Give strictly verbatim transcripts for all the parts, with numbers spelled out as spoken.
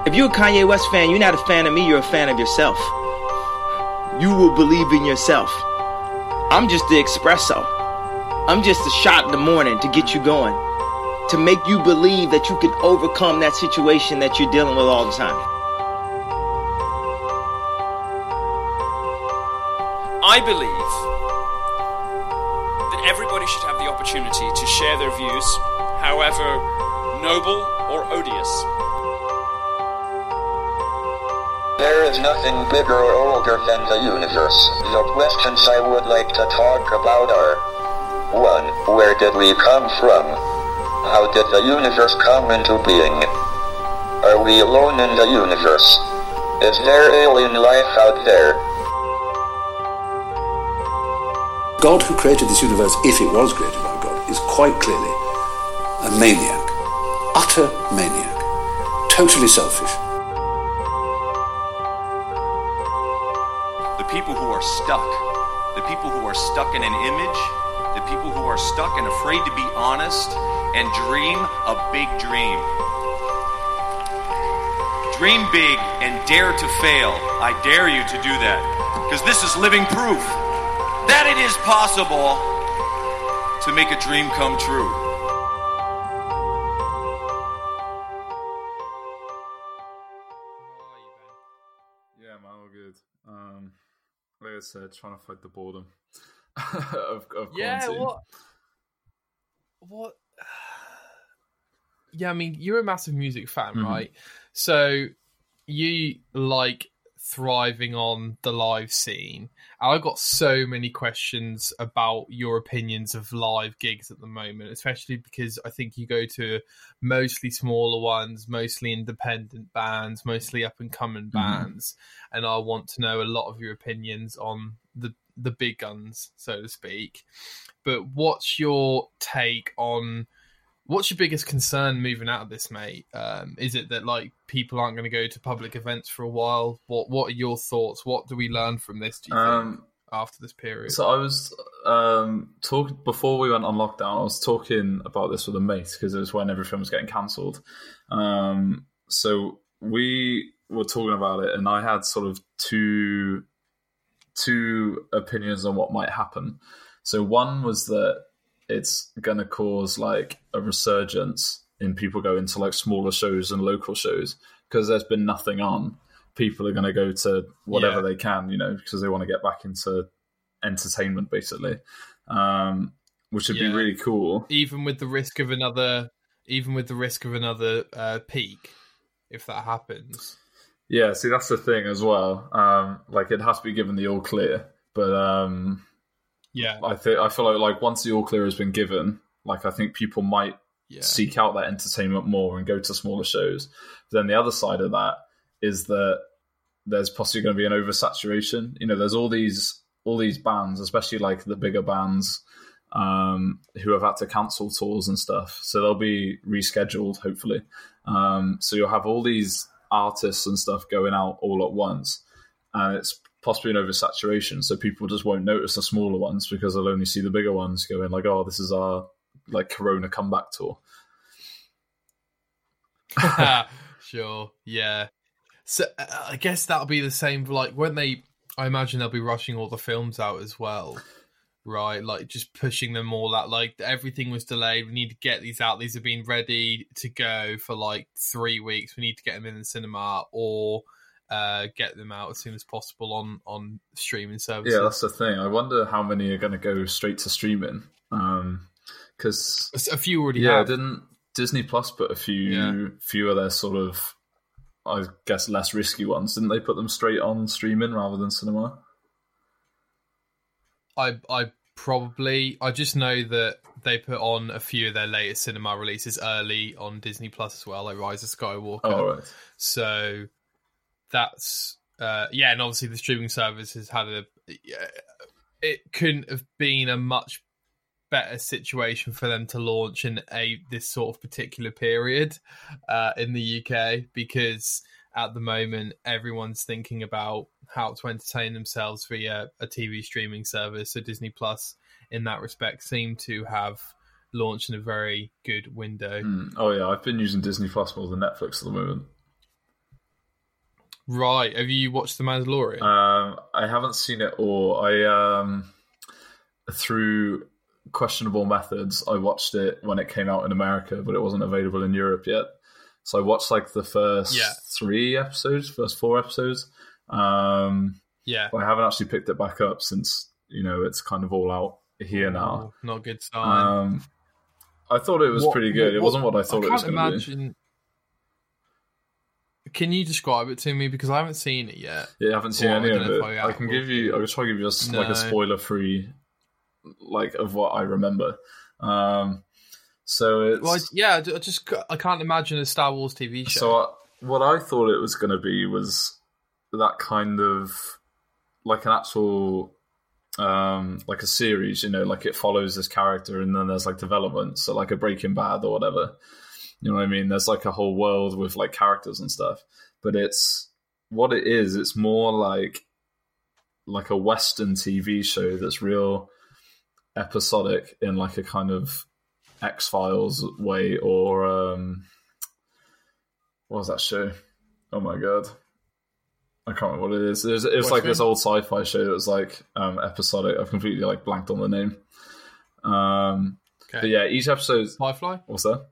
If you're a Kanye West fan, you're not a fan of me, you're a fan of yourself. You will believe in yourself. I'm just the espresso. I'm just a shot in the morning to get you going, to make you believe that you can overcome that situation that you're dealing with all the time. I believe that everybody should have the opportunity to share their views, however noble or odious. There is nothing bigger or older than the universe. The questions I would like to talk about are: one. Where did we come from? How did the universe come into being? Are we alone in the universe? Is there alien life out there? God who created this universe, if it was created by God, is quite clearly a maniac. Utter maniac. Totally selfish. The people who are stuck, the people who are stuck in an image, the people who are stuck and afraid to be honest and dream a big dream. Dream big and dare to fail. I dare you to do that, because this is living proof that it is possible to make a dream come true. Yeah, man, all good. Um, like I said, trying to fight the boredom of, of yeah, quarantine. what? What? Yeah, I mean, you're a massive music fan, Mhm. right? So you like thriving on the live scene. I've got so many questions about your opinions of live gigs at the moment, especially because I think you go to mostly smaller ones, mostly independent bands, mostly up and coming Mhm. bands, and I want to know a lot of your opinions on the the big guns, so to speak. But what's your take on what's your biggest concern moving out of this, mate? Um, is it that like people aren't going to go to public events for a while? What What are your thoughts? What do we learn from this? Do you Um, think after this period? So I was um, talking before we went on lockdown. I was talking about this with a mate because it was when everything was getting cancelled. Um, so we were talking about it, and I had sort of two two opinions on what might happen. So one was that it's going to cause like a resurgence in people going to like smaller shows and local shows because there's been nothing on. People are going to go to whatever Yeah. they can, you know, because they want to get back into entertainment, basically, um, which would Yeah. be really cool. Even with the risk of another, even with the risk of another uh, peak, if that happens. Yeah, see, that's the thing as well. Um, like, it has to be given the all clear, but um, Yeah, I think I feel like like once the all clear has been given, like I think people might yeah, seek out that entertainment more and go to smaller shows. But then the other side of that is that there's possibly going to be an oversaturation. You know, there's all these all these bands, especially like the bigger bands, um, who have had to cancel tours and stuff. So they'll be rescheduled, hopefully. Um, so you'll have all these artists and stuff going out all at once, and it's possibly an oversaturation. So people just won't notice the smaller ones because they'll only see the bigger ones going like, "Oh, this is our like Corona comeback tour." sure, yeah. So uh, I guess that'll be the same. Like when they, I imagine they'll be rushing all the films out as well, right? Like just pushing them all out. Like everything was delayed. We need to get these out. These have been ready to go for like three weeks. We need to get them in the cinema or uh, get them out as soon as possible on on streaming services. Yeah, that's the thing. I wonder how many are going to go straight to streaming. Because a few already yeah, have. didn't Disney Plus put a few Yeah. few of their sort of, I guess, less risky ones? Didn't they put them straight on streaming rather than cinema? I I probably I just know that they put on a few of their latest cinema releases early on Disney Plus as well, like Rise of Skywalker. Oh, right. So that's uh, yeah, and obviously the streaming service has had a. Yeah, it couldn't have been a much better situation for them to launch in a this sort of particular period uh, in the U K, because at the moment everyone's thinking about how to entertain themselves via a T V streaming service. So Disney Plus, in that respect, seem to have launched in a very good window. Mm. Oh yeah, I've been using Disney Plus more than Netflix at the moment. Right. Have you watched The Mandalorian? Um, I haven't seen it all. I um, through questionable methods, I watched it when it came out in America, but it wasn't available in Europe yet. So I watched like the first Yeah. three episodes, first four episodes. Um, yeah. but I haven't actually picked it back up since, you know, it's kind of all out here now. Oh, not a good sign. Um, I thought it was What- pretty good. what- It wasn't what I thought I it was can't going to be. imagine. Can you describe it to me, because I haven't seen it yet? Yeah, I haven't seen Well, any I don't of know it. if I I can will. give you. I will try to give you just like No. a spoiler-free, like of what I remember. Um, so it's Well, I, yeah, I just I can't imagine a Star Wars T V show. so I, what I thought it was going to be was that kind of like an actual, um, like a series. You know, like it follows this character, and then there's like development. So like a Breaking Bad or whatever. You know what I mean? There's like a whole world with like characters and stuff. But it's what it is. It's more like like a Western T V show that's real episodic in like a kind of X-Files way, or um, what was that show? Oh my god, I can't remember what it is. It was, it was like this old sci-fi show that was like um, episodic. I've completely like blanked on the name. Um, okay. But yeah, each episode. Firefly? What's that?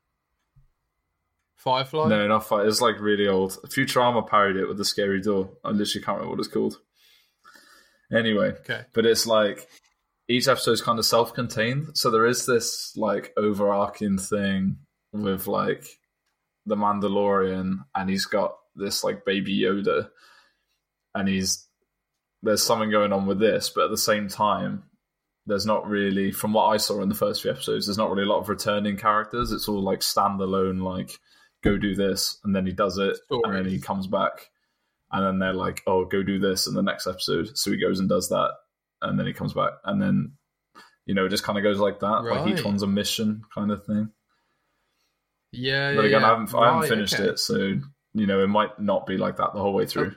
Firefly? No, not Firefly. It's like really old. Futurama parodied it with the scary door. I literally can't remember what it's called. Anyway, Okay. but it's like each episode is kind of self-contained. So there is this like overarching thing with like the Mandalorian, and he's got this like baby Yoda, and he's there's something going on with this, but at the same time, there's not really, from what I saw in the first few episodes, there's not really a lot of returning characters. It's all like standalone, like go do this, and then he does it, Stories. and then he comes back, and then they're like, oh, go do this in the next episode. So he goes and does that, and then he comes back, and then, you know, it just kind of goes like that, like each Right. one's a mission kind of thing. Yeah, But yeah, again, yeah. I haven't, I haven't Right, finished okay. it, so, you know, it might not be like that the whole way through.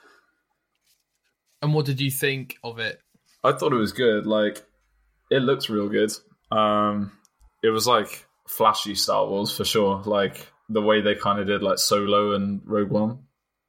And what did you think of it? I thought it was good. Like, it looks real good. Um, it was like flashy Star Wars for sure. Like the way they kind of did like Solo and Rogue One.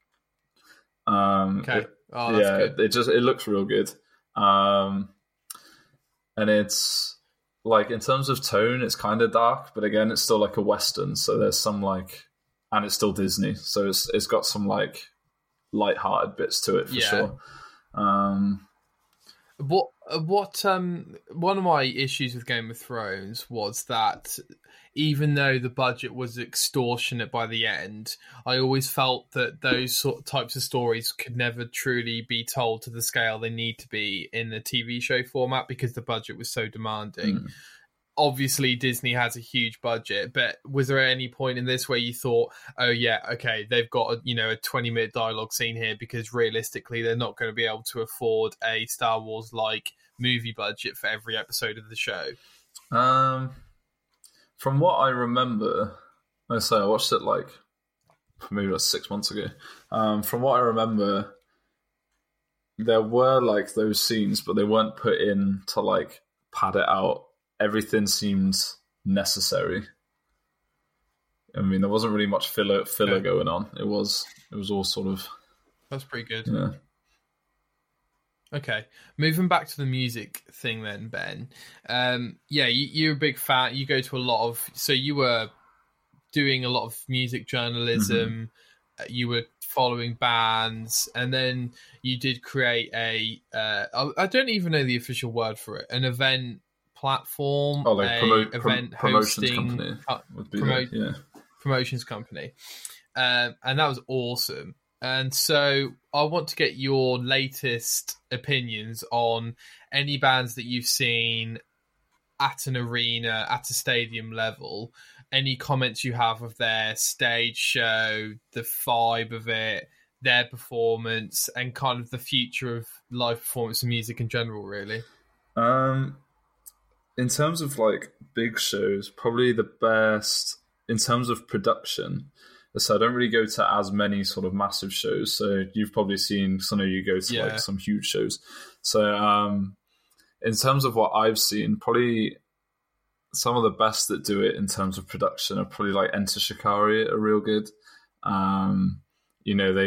Um, Okay. it- Oh, that's yeah, good. it just it looks real good. Um, and it's like in terms of tone, it's kind of dark, but again, it's still like a Western. So there's some like, and it's still Disney, so it's it's got some like light-hearted bits to it for Yeah. sure. Um, What what um one of my issues with Game of Thrones was that even though the budget was extortionate by the end, I always felt that those sort types of stories could never truly be told to the scale they need to be in the T V show format because the budget was so demanding. Mm. Obviously Disney has a huge budget, but was there any point in this where you thought, oh yeah, okay, they've got a, you know, a twenty minute dialogue scene here because realistically they're not going to be able to afford a Star Wars like movie budget for every episode of the show? Um, from what I remember, I say I watched it like maybe like six months ago. Um, from what I remember, there were like those scenes, but they weren't put in to like pad it out. Everything seemed necessary. I mean, there wasn't really much filler filler Okay. going on. It was it was all sort of That's pretty good. yeah. Okay, moving back to the music thing then, Ben. Um, yeah, you, you're a big fan. You go to a lot of, so you were doing a lot of music journalism. uh, You were following bands, and then you did create a. Uh, I, I don't even know the official word for it. An event platform, Oh, like a promo- prom- event promotions hosting company uh, would be promote- the- yeah. promotions company, um, and that was awesome. And so I want to get your latest opinions on any bands that you've seen at an arena, at a stadium level. Any comments you have of their stage show, the vibe of it, their performance, and kind of the future of live performance and music in general, really. Um, in terms of like big shows, probably the best in terms of production. So I don't really go to as many sort of massive shows. So you've probably seen, some of you go to Yeah. like some huge shows. So um, in terms of what I've seen, probably some of the best that do it in terms of production are probably like Enter Shikari are real good. Um, you know, they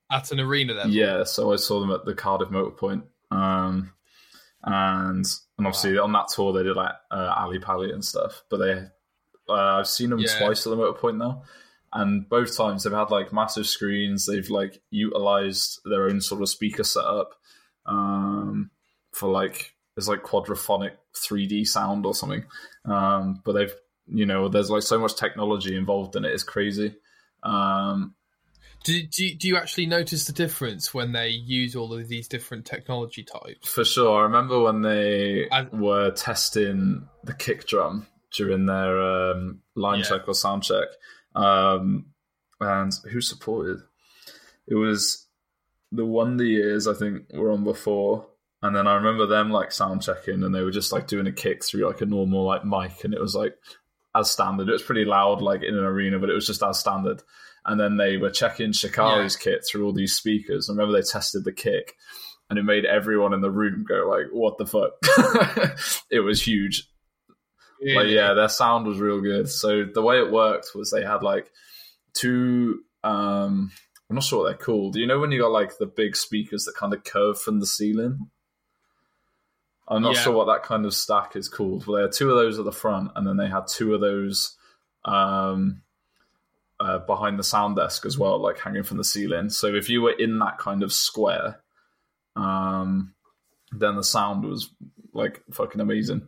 At an arena level? Yeah, so I saw them at the Cardiff Motorpoint. Um, and and obviously wow. on that tour they did like uh, Ali Pali and stuff. But they, uh, I've seen them yeah. twice at the Motorpoint now. And both times they've had like massive screens. They've like utilized their own sort of speaker setup um, for like, it's like quadraphonic three D sound or something. Um, but they've, you know, there's like so much technology involved in it. It's crazy. Um, do, do, do you actually notice the difference when they use all of these different technology types? For sure. I remember when they I, were testing the kick drum during their um, line yeah. check or sound check. Um, and who supported? It was the Wonder Years, I think, were on before. And then I remember them like sound checking and they were just like doing a kick through like a normal like mic, and it was like as standard. It was pretty loud like in an arena, but it was just as standard. And then they were checking Shikari's yeah. kit through all these speakers. I remember they tested the kick and it made everyone in the room go like, what the fuck? It was huge. Yeah. Like, yeah, their sound was real good. So the way it worked was they had like two, um, I'm not sure what they're called. You know when you got like the big speakers that kind of curve from the ceiling? I'm not yeah. sure what that kind of stack is called. Well, they had two of those at the front, and then they had two of those um, uh, behind the sound desk as well, like hanging from the ceiling. So if you were in that kind of square, um, then the sound was like fucking amazing.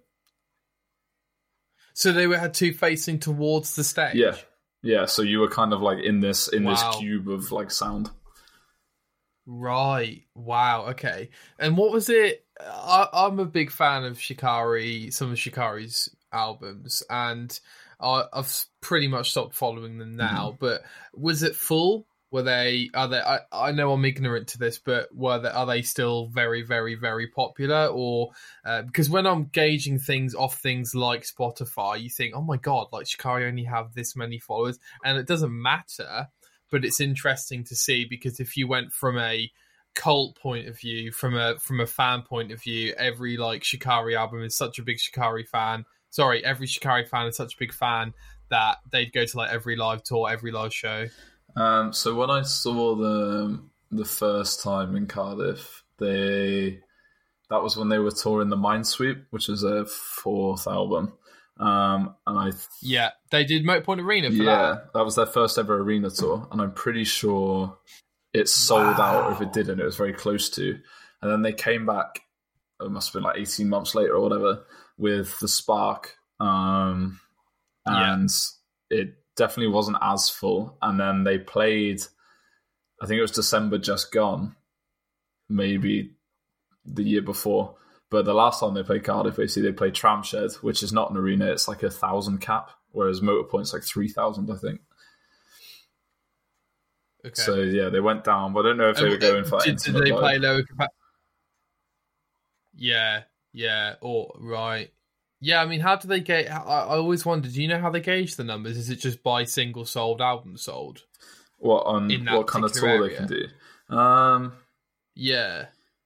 So they had two facing towards the stage? Yeah. Yeah, so you were kind of like in this in wow. this cube of like sound. Right. Wow. Okay. And what was it? I, I'm a big fan of Shikari, some of Shikari's albums, and I, I've pretty much stopped following them now. Mm-hmm. But was it full? Were they? Are they? I, I know I'm ignorant to this, but were they? Are they still very, very, very popular? Or uh, because when I'm gauging things off things like Spotify, you think, oh my god, like Shikari only have this many followers, and it doesn't matter. But it's interesting to see, because if you went from a cult point of view, from a from a fan point of view, every like Shikari album is such a big Shikari fan. Sorry, every Shikari fan is such a big fan that they'd go to like every live tour, every live show. Um, so when I saw them the first time in Cardiff, they that was when they were touring the Minesweep, which is their fourth album. Um, and I th- yeah, they did Motorpoint Arena for yeah, that. Yeah, that was their first ever arena tour, and I'm pretty sure it sold wow. out. If it didn't, it was very close to. And then they came back. It must have been like eighteen months later or whatever with the Spark, um, and yeah. it definitely wasn't as full. And then they played, I think it was December just gone, maybe the year before. But the last time they played Cardiff, basically they played Tramshed, which is not an arena. It's like a thousand cap, whereas Motorpoint's like three thousand, I think. Okay. So yeah, they went down, but I don't know if they were going for that. Did, did they play lower capacity? Yeah, yeah, or right. Yeah, I mean, how do they gauge? I, I always wondered, do you know how they gauge the numbers? Is it just by single sold, album sold? What on what kind of tour area? They can do? Um, yeah.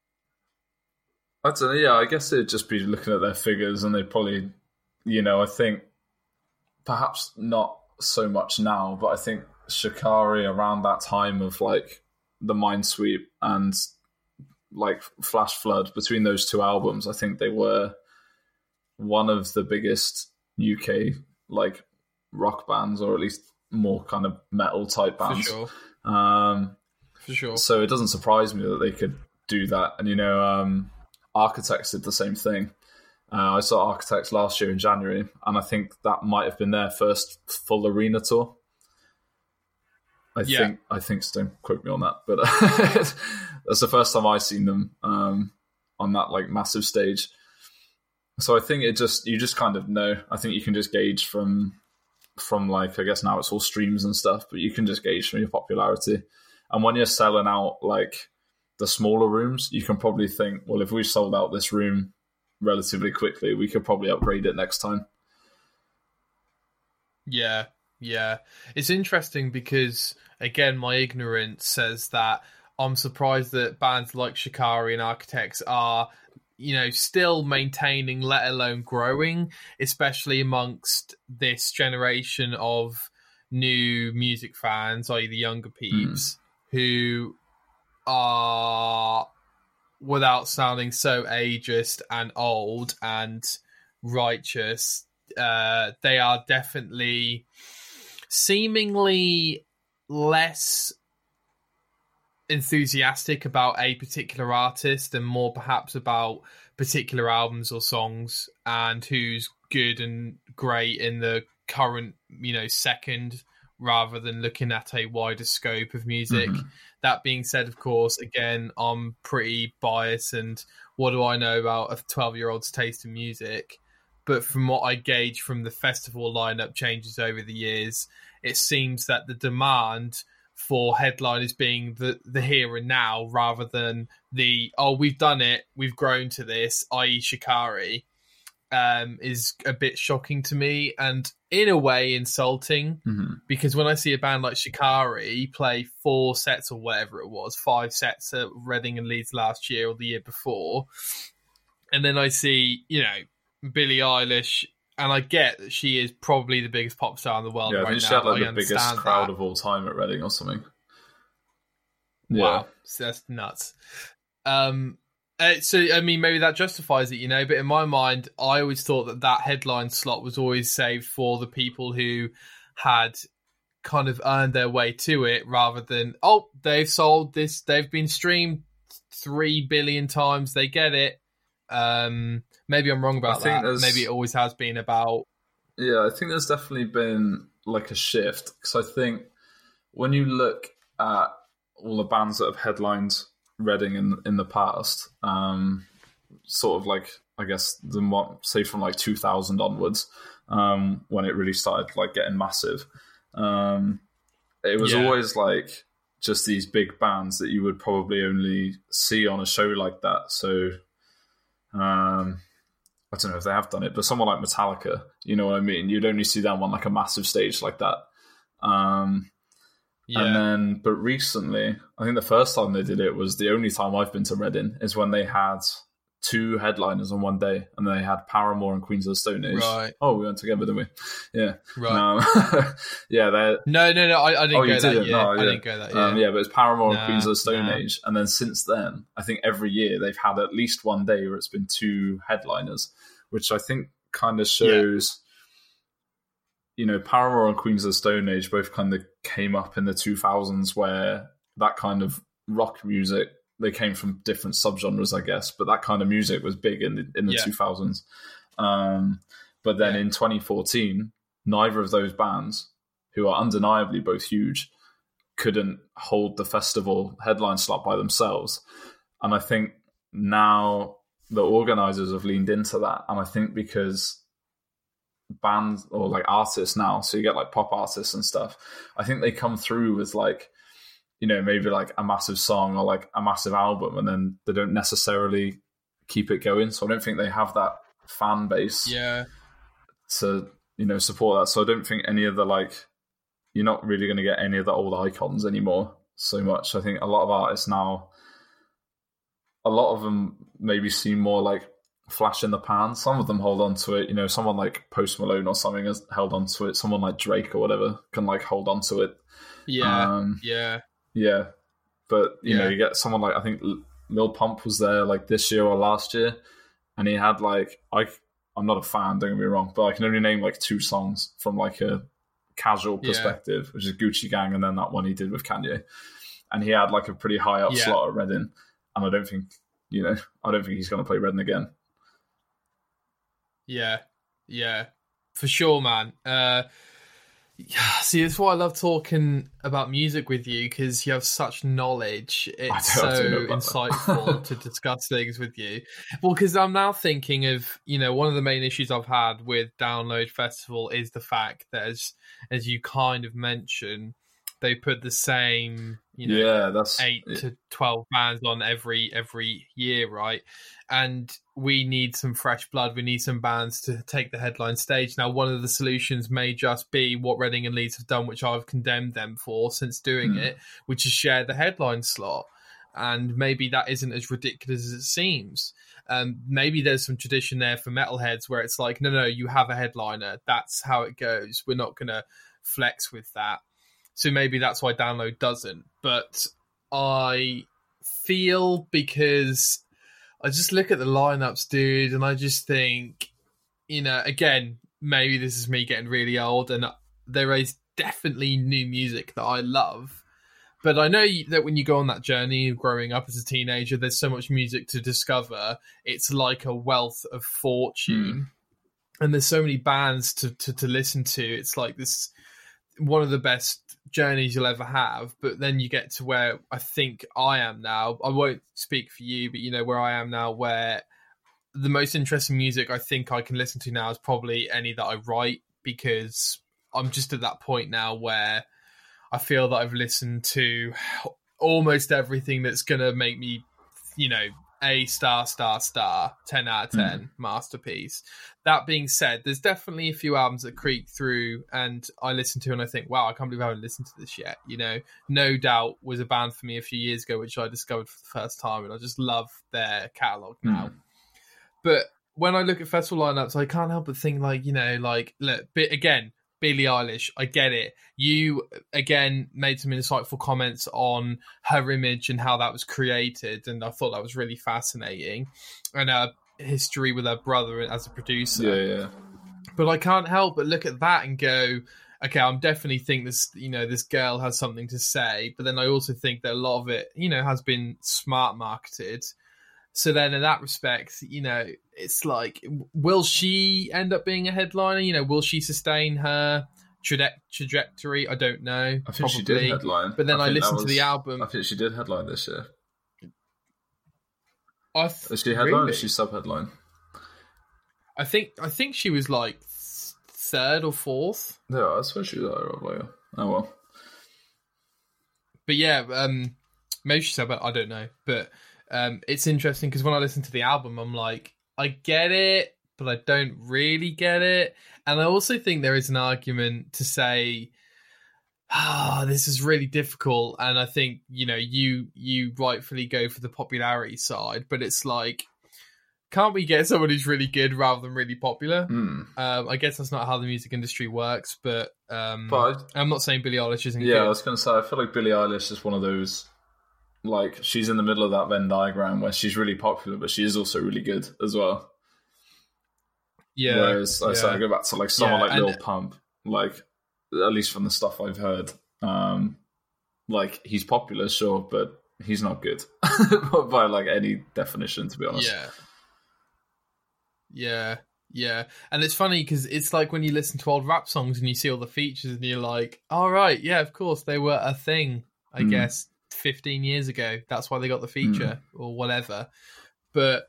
I don't know, yeah, I guess it'd just be looking at their figures, and they'd probably, you know, I think perhaps not so much now, but I think Shikari around that time of like the Minesweep and like Flash Flood, between those two albums, I think they were one of the biggest U K like rock bands, or at least more kind of metal type bands. For sure. Um, For sure. So it doesn't surprise me that they could do that. And, you know, um, Architects did the same thing. Uh, I saw Architects last year in January, and I think that might have been their first full arena tour. I yeah. think, I think, so don't quote me on that, but that's the first time I've seen them um, on that like massive stage. So I think it just, you just kind of know. I think you can just gauge from, from like, I guess now it's all streams and stuff, but you can just gauge from your popularity. And when you're selling out like the smaller rooms, you can probably think, well, if we sold out this room relatively quickly, we could probably upgrade it next time. Yeah, yeah. It's interesting because, again, my ignorance says that I'm surprised that bands like Shikari and Architects are, you know, still maintaining, let alone growing, especially amongst this generation of new music fans, that is the younger peeps, mm. who are, without sounding so ageist and old and righteous, uh, they are definitely seemingly less enthusiastic about a particular artist and more perhaps about particular albums or songs and who's good and great in the current, you know, second, rather than looking at a wider scope of music. Mm-hmm. That being said, of course, again, I'm pretty biased, and what do I know about a twelve-year-old's taste in music? But from what I gauge from the festival lineup changes over the years, it seems that the demand for headliners being the, the here and now rather than the, oh, we've done it, we've grown to this, that is. Shikari, um, is a bit shocking to me and in a way insulting, mm-hmm. because when I see a band like Shikari play four sets or whatever it was, five sets at Reading and Leeds last year or the year before, and then I see, you know, Billie Eilish, and I get that she is probably the biggest pop star in the world yeah, right I think now. she had like I the biggest crowd that. of all time at Reading or something. Wow, Yeah. so that's nuts. Um, uh, so, I mean, maybe that justifies it, you know, but in my mind, I always thought that that headline slot was always saved for the people who had kind of earned their way to it rather than, oh, they've sold this, they've been streamed three billion times, they get it. Um, maybe I'm wrong about that. Maybe it always has been about... Yeah, I think there's definitely been like a shift, because I think when you look at all the bands that have headlined Reading in in the past, um, sort of like, I guess, the more, say from like two thousand onwards, um, when it really started like getting massive, um, it was Yeah. always like just these big bands that you would probably only see on a show like that. So um, I don't know if they have done it, but someone like Metallica, you know what I mean? You'd only see them on like a massive stage like that. Um, Yeah. And then, but recently, I think the first time they did it was the only time I've been to Reading, is when they had two headliners on one day, and they had Paramore and Queens of the Stone Age. Right. Oh, we went together, didn't we? Yeah. Right. Um, yeah, they're... No, no, no, I, I didn't Oh, go you that didn't? year. No, I yeah. didn't go that year. Um, yeah, but it's Paramore Nah, and Queens of the Stone nah. Age. And then since then, I think every year they've had at least one day where it's been two headliners, which I think kind of shows... You know, Paramore and Queens of the Stone Age both kind of came up in the two thousands, where that kind of rock music, they came from different subgenres, I guess, but that kind of music was big in the, in the Yeah. two thousands. Um, but then Yeah. in twenty fourteen, neither of those bands, who are undeniably both huge, couldn't hold the festival headline slot by themselves. And I think now the organisers have leaned into that. And I think because bands or like artists now, so you get like pop artists and stuff, I think they come through with like, you know, maybe like a massive song or like a massive album, and then they don't necessarily keep it going. So I don't think they have that fan base Yeah. to, you know, support that. So I don't think any of the like, you're not really going to get any of the old icons anymore so much. I think a lot of artists now, a lot of them maybe seem more like flash in the pan. Some of them hold on to it. You know, someone like Post Malone or something has held on to it. Someone like Drake or whatever can like hold on to it. Yeah. Um, yeah. Yeah. But, you Yeah. know, you get someone like, I think Lil Pump was there like this year or last year, and he had like, I, I'm not a fan, don't get me wrong, but I can only name like two songs from like a casual Yeah. perspective, which is Gucci Gang and then that one he did with Kanye. And he had like a pretty high up Yeah. slot at Reading. And I don't think, you know, I don't think he's going to play Reading again. Yeah, yeah, for sure, man. Uh, yeah, see, that's why I love talking about music with you, because you have such knowledge. It's do- I so do know about that. insightful to discuss things with you. Well, because I'm now thinking of, you know, one of the main issues I've had with Download Festival is the fact that, as as you kind of mentioned, they put the same, you know, yeah, that's eight to twelve bands on every every year, right? And we need some fresh blood. We need some bands to take the headline stage. Now, one of the solutions may just be what Reading and Leeds have done, which I've condemned them for since doing Hmm. it, which is share the headline slot. And maybe that isn't as ridiculous as it seems. Um, maybe there's some tradition there for metalheads where it's like, no, no, you have a headliner. That's how it goes. We're not going to flex with that. So maybe that's why Download doesn't. But I feel, because I just look at the lineups, dude, and I just think, you know, again, maybe this is me getting really old, and there is definitely new music that I love. But I know that when you go on that journey of growing up as a teenager, there's so much music to discover. It's like a wealth of fortune. Mm. And there's so many bands to, to, to listen to. It's like this, one of the best journeys you'll ever have. But then you get to where I think I am now. I won't speak for you, but you know where I am now, where the most interesting music I think I can listen to now is probably any that I write, because I'm just at that point now where I feel that I've listened to almost everything that's going to make me, you know, a star, star, star, ten out of ten, mm. masterpiece. That being said, there's definitely a few albums that creep through and I listen to and I think, wow, I can't believe I haven't listened to this yet. You know, No Doubt was a band for me a few years ago, which I discovered for the first time, and I just love their catalogue now. Mm. But when I look at festival lineups, I can't help but think, like, you know, like, look, but again, Billie Eilish, I get it. You, again, made some insightful comments on her image and how that was created, and I thought that was really fascinating. And her history with her brother as a producer. Yeah, yeah. But I can't help but look at that and go, okay, I'm definitely think this, you know, this girl has something to say. But then I also think that a lot of it, you know, has been smart marketed. So then in that respect, you know, it's like, will she end up being a headliner? You know, will she sustain her traje- trajectory? I don't know. I think probably. She did headline. But then I, I listened was, to the album. I think she did headline this year. I th- Is she headline really? Or is she sub-headline? I think I think she was like third or fourth. Yeah, I suppose she was higher up later. Oh, well. But yeah, um, maybe she's sub, I don't know. But... Um, it's interesting because when I listen to the album, I'm like, I get it, but I don't really get it. And I also think there is an argument to say, ah, oh, this is really difficult. And I think, you know, you you rightfully go for the popularity side, but it's like, can't we get someone who's really good rather than really popular? Mm. Um, I guess that's not how the music industry works, but, um, but I'm not saying Billie Eilish isn't yeah, good. I was going to say, I feel like Billie Eilish is one of those, like, she's in the middle of that Venn diagram where she's really popular, but she is also really good as well. Yeah. Whereas, like yeah. I say, I go back to like someone yeah, like Lil Pump, like, at least from the stuff I've heard, um, like, he's popular, sure, but he's not good by like any definition, to be honest. Yeah. Yeah. Yeah. And it's funny because it's like when you listen to old rap songs and you see all the features and you're like, all right, yeah, of course, they were a thing, I mm. guess. fifteen years ago, that's why they got the feature mm. or whatever. But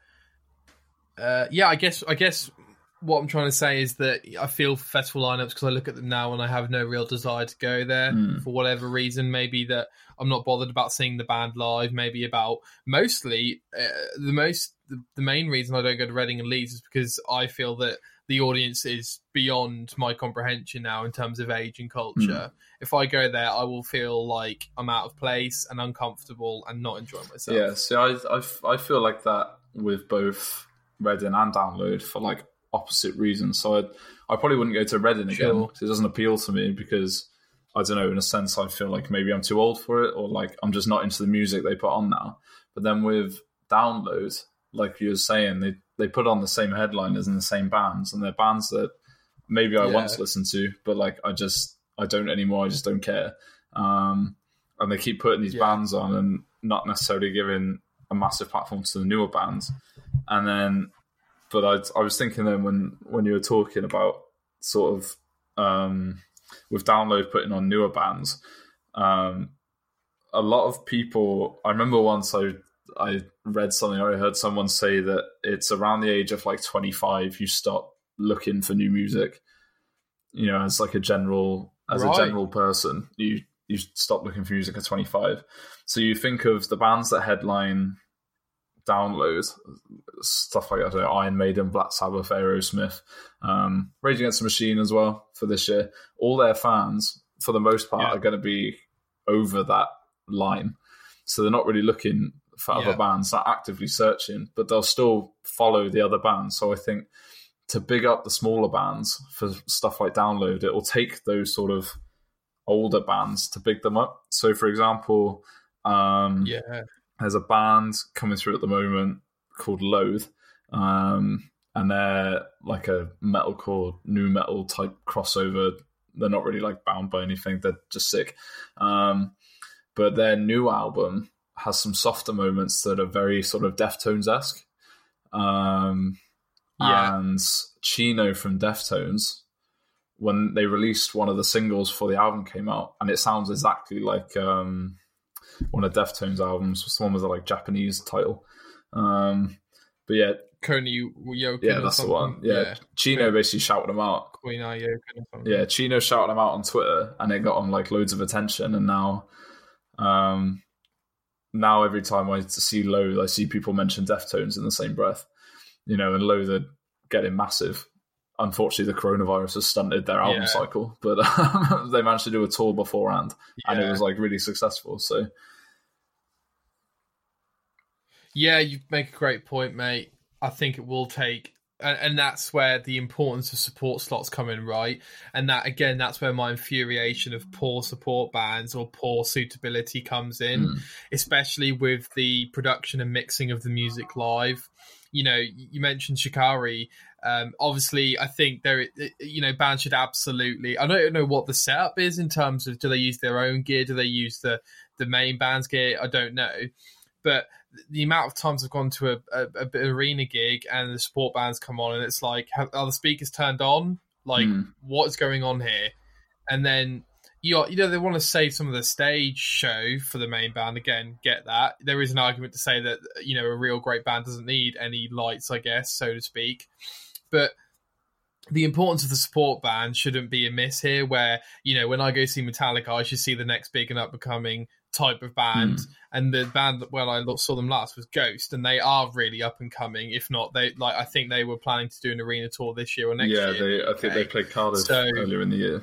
uh, yeah, I guess I guess what I'm trying to say is that I feel festival lineups because I look at them now and I have no real desire to go there mm. for whatever reason. Maybe that I'm not bothered about seeing the band live. Maybe about mostly uh, the most the, the main reason I don't go to Reading and Leeds is because I feel that the audience is beyond my comprehension now in terms of age and culture. Mm. If I go there, I will feel like I'm out of place and uncomfortable and not enjoying myself. Yeah, so I, I, I feel like that with both Reading and Download for like opposite reasons. So I I probably wouldn't go to Reading again sure. because it doesn't appeal to me because, I don't know, in a sense I feel like maybe I'm too old for it or like I'm just not into the music they put on now. But then with Download, like you were saying, they they put on the same headliners and the same bands, and they're bands that maybe I yeah. once listened to, but like I just I don't anymore. I just don't care. Um, and they keep putting these yeah. bands on and not necessarily giving a massive platform to the newer bands. And then, but I I was thinking then when when you were talking about sort of um, with Download putting on newer bands, um, a lot of people. I remember once I. I read something or I heard someone say that it's around the age of like twenty-five you stop looking for new music. You know, as like a general, as right. a general person, you you stop looking for music at twenty-five. So you think of the bands that headline Download, stuff like that, Iron Maiden, Black Sabbath, Aerosmith, um, Rage Against the Machine as well for this year. All their fans, for the most part, yeah. are going to be over that line. So they're not really looking for yeah. other bands, not actively searching, but they'll still follow the other bands. So I think to big up the smaller bands for stuff like Download, it will take those sort of older bands to big them up. So for example, um, yeah, there's a band coming through at the moment called Loathe, um, and they're like a metalcore, new metal type crossover. They're not really like bound by anything. They're just sick. Um, but their new album has some softer moments that are very sort of Deftones-esque. Um, Yeah. And Chino from Deftones, when they released one of the singles before the album came out, and it sounds exactly like um, one of Deftones' albums. The one with the like Japanese title. Um, but yeah, Kony Yoken. yeah, or that's the something. one. Yeah, Chino basically shouted them out. Queen Yoken or something. Yeah, Chino shouted them out on Twitter, and it got on like loads of attention. And now, um, now every time I see Loathe, I see people mention Deftones in the same breath. You know, and Loathe are getting massive. Unfortunately, the coronavirus has stunted their album Yeah. cycle, but um, they managed to do a tour beforehand, and it Yeah. was like really successful. So, Yeah, you make a great point, mate. I think it will take, and, and that's where the importance of support slots come in, right? And that, again, that's where my infuriation of poor support bands or poor suitability comes in, Mm. especially with the production and mixing of the music live. You know, you mentioned Shikari. Um, obviously, I think there, you know, bands should absolutely. I don't know what the setup is in terms of do they use their own gear, do they use the the main band's gear? I don't know, but the amount of times I've gone to a, a, a arena gig and the support bands come on and it's like, have, are the speakers turned on? Like, Mm. what's going on here? And then you you know they want to save some of the stage show for the main band. Again, get that. There is an argument to say that, you know, a real great band doesn't need any lights, I guess, so to speak. But the importance of the support band shouldn't be a miss here, where, you know, when I go see Metallica, I should see the next big and up-and-coming type of band. Mm. And the band that when I saw them last was Ghost, and they are really up-and-coming. If not, they like I think they were planning to do an arena tour this year or next yeah, year. they, I think they played Cardiff So- earlier in the year.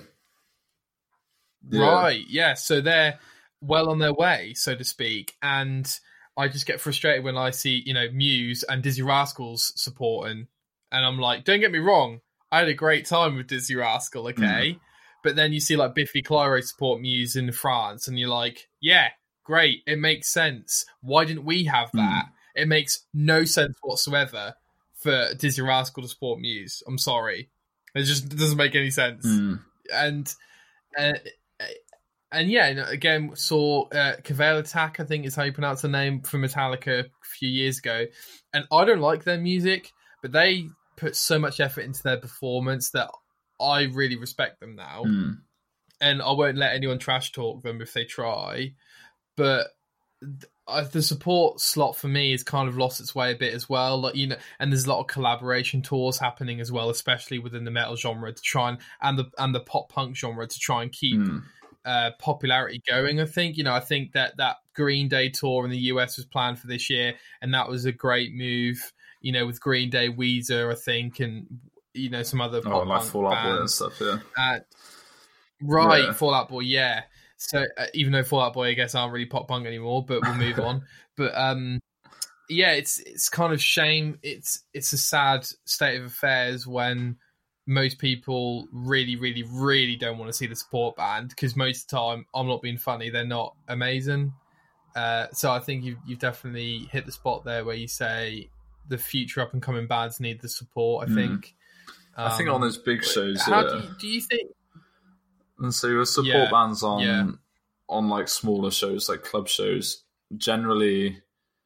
Yeah. Right, yeah. So they're well on their way, so to speak. And I just get frustrated when I see, you know, Muse and Dizzy Rascals supporting. And I'm like, don't get me wrong, I had a great time with Dizzy Rascal, okay? Mm. But then you see like Biffy Clyro support Muse in France, and you're like, yeah, great, it makes sense. Why didn't we have that? Mm. It makes no sense whatsoever for Dizzy Rascal to support Muse. I'm sorry. It just doesn't make any sense. Mm. And... Uh, And yeah, again, saw uh, Cavail Attack, I think is how you pronounce the name, from Metallica a few years ago. And I don't like their music, but they put so much effort into their performance that I really respect them now. Mm. And I won't let anyone trash talk them if they try. But th- the support slot for me has kind of lost its way a bit as well. Like, you know, and there's a lot of collaboration tours happening as well, especially within the metal genre to try and and the and the pop punk genre to try and keep. Mm. Uh, popularity going. I think, you know, I think that that Green Day tour in the U S was planned for this year, and that was a great move, you know, with Green Day, Weezer, I think, and, you know, some other pop oh, like punk Fall Out bands. Boy and stuff, yeah. Uh, right, yeah. Fall Out Boy, yeah. So uh, even though Fall Out Boy, I guess, aren't really pop punk anymore, but we'll move on. But um, yeah, it's it's kind of shame. It's it's a sad state of affairs when most people really, really, really don't want to see the support band, because most of the time, I'm not being funny, they're not amazing. Uh, so I think you've, you've definitely hit the spot there where you say the future up-and-coming bands need the support, I mm. think. Um, I think on those big shows... How yeah. do, you, do you think... And so with support yeah. bands on, yeah. on like smaller shows, like club shows, generally,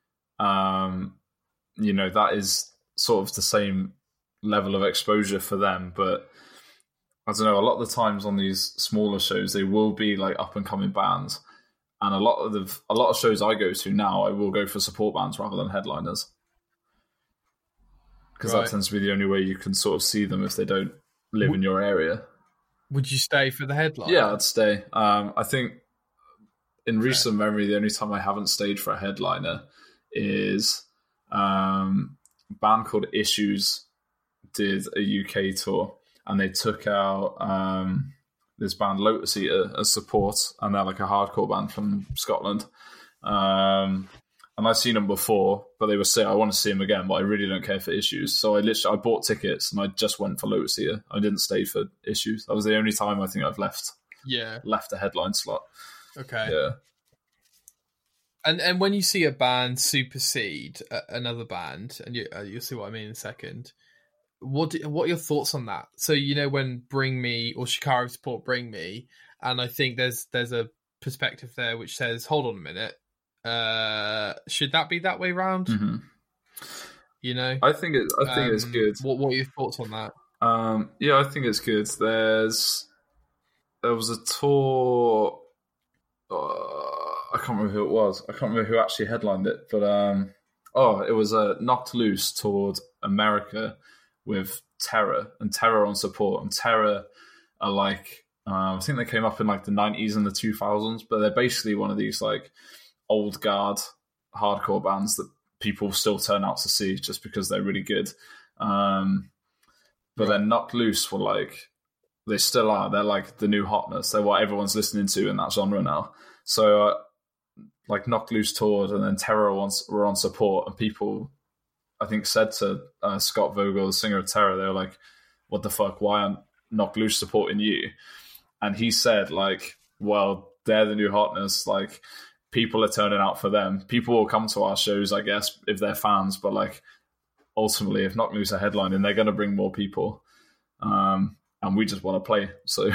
um, you know, that is sort of the same level of exposure for them, but I don't know, a lot of the times on these smaller shows they will be like up and coming bands, and a lot of the a lot of shows I go to now I will go for support bands rather than headliners, because right. that tends to be the only way you can sort of see them if they don't live in your area. Would you stay for the headliner? Yeah, I'd stay. um, I think in recent okay. memory the only time I haven't stayed for a headliner is um, a band called Issues did a U K tour, and they took out um, this band Lotus Eater as support, and they're like a hardcore band from Scotland. Um, and I've seen them before, but they were saying I want to see them again, but I really don't care for Issues. So I literally I bought tickets and I just went for Lotus Eater. I didn't stay for Issues. That was the only time I think I've left. Yeah, left a headline slot. Okay. Yeah. And and when you see a band supersede a, another band, and you uh, you'll see what I mean in a second. What do, what are your thoughts on that? So you know when Bring Me or Shikari support Bring Me, and I think there's there's a perspective there which says, hold on a minute, uh, should that be that way round? Mm-hmm. You know, I think it. I think um, it's good. What What are your thoughts on that? Um, yeah, I think it's good. There's there was a tour. Uh, I can't remember who it was. I can't remember who actually headlined it, but um, oh, it was a uh, Knocked Loose toured America with Terror and Terror on support, and Terror are like um, I think they came up in like the nineties and the two thousands, but they're basically one of these like old guard hardcore bands that people still turn out to see just because they're really good. Um, but right. then Knocked Loose were like, they still are. They're like the new hotness. They're what everyone's listening to in that genre now. So, uh, like Knocked Loose toured, and then Terror once were on support, and people, I think, said to uh, Scott Vogel, the singer of Terror, they were like, "What the fuck? Why aren't Knocked Loose supporting you?" And he said, like, "Well, they're the new hotness. Like, people are turning out for them. People will come to our shows, I guess, if they're fans. But like, ultimately, if Knocked Loose are headlining, they're going to bring more people." Um, And we just want to play, so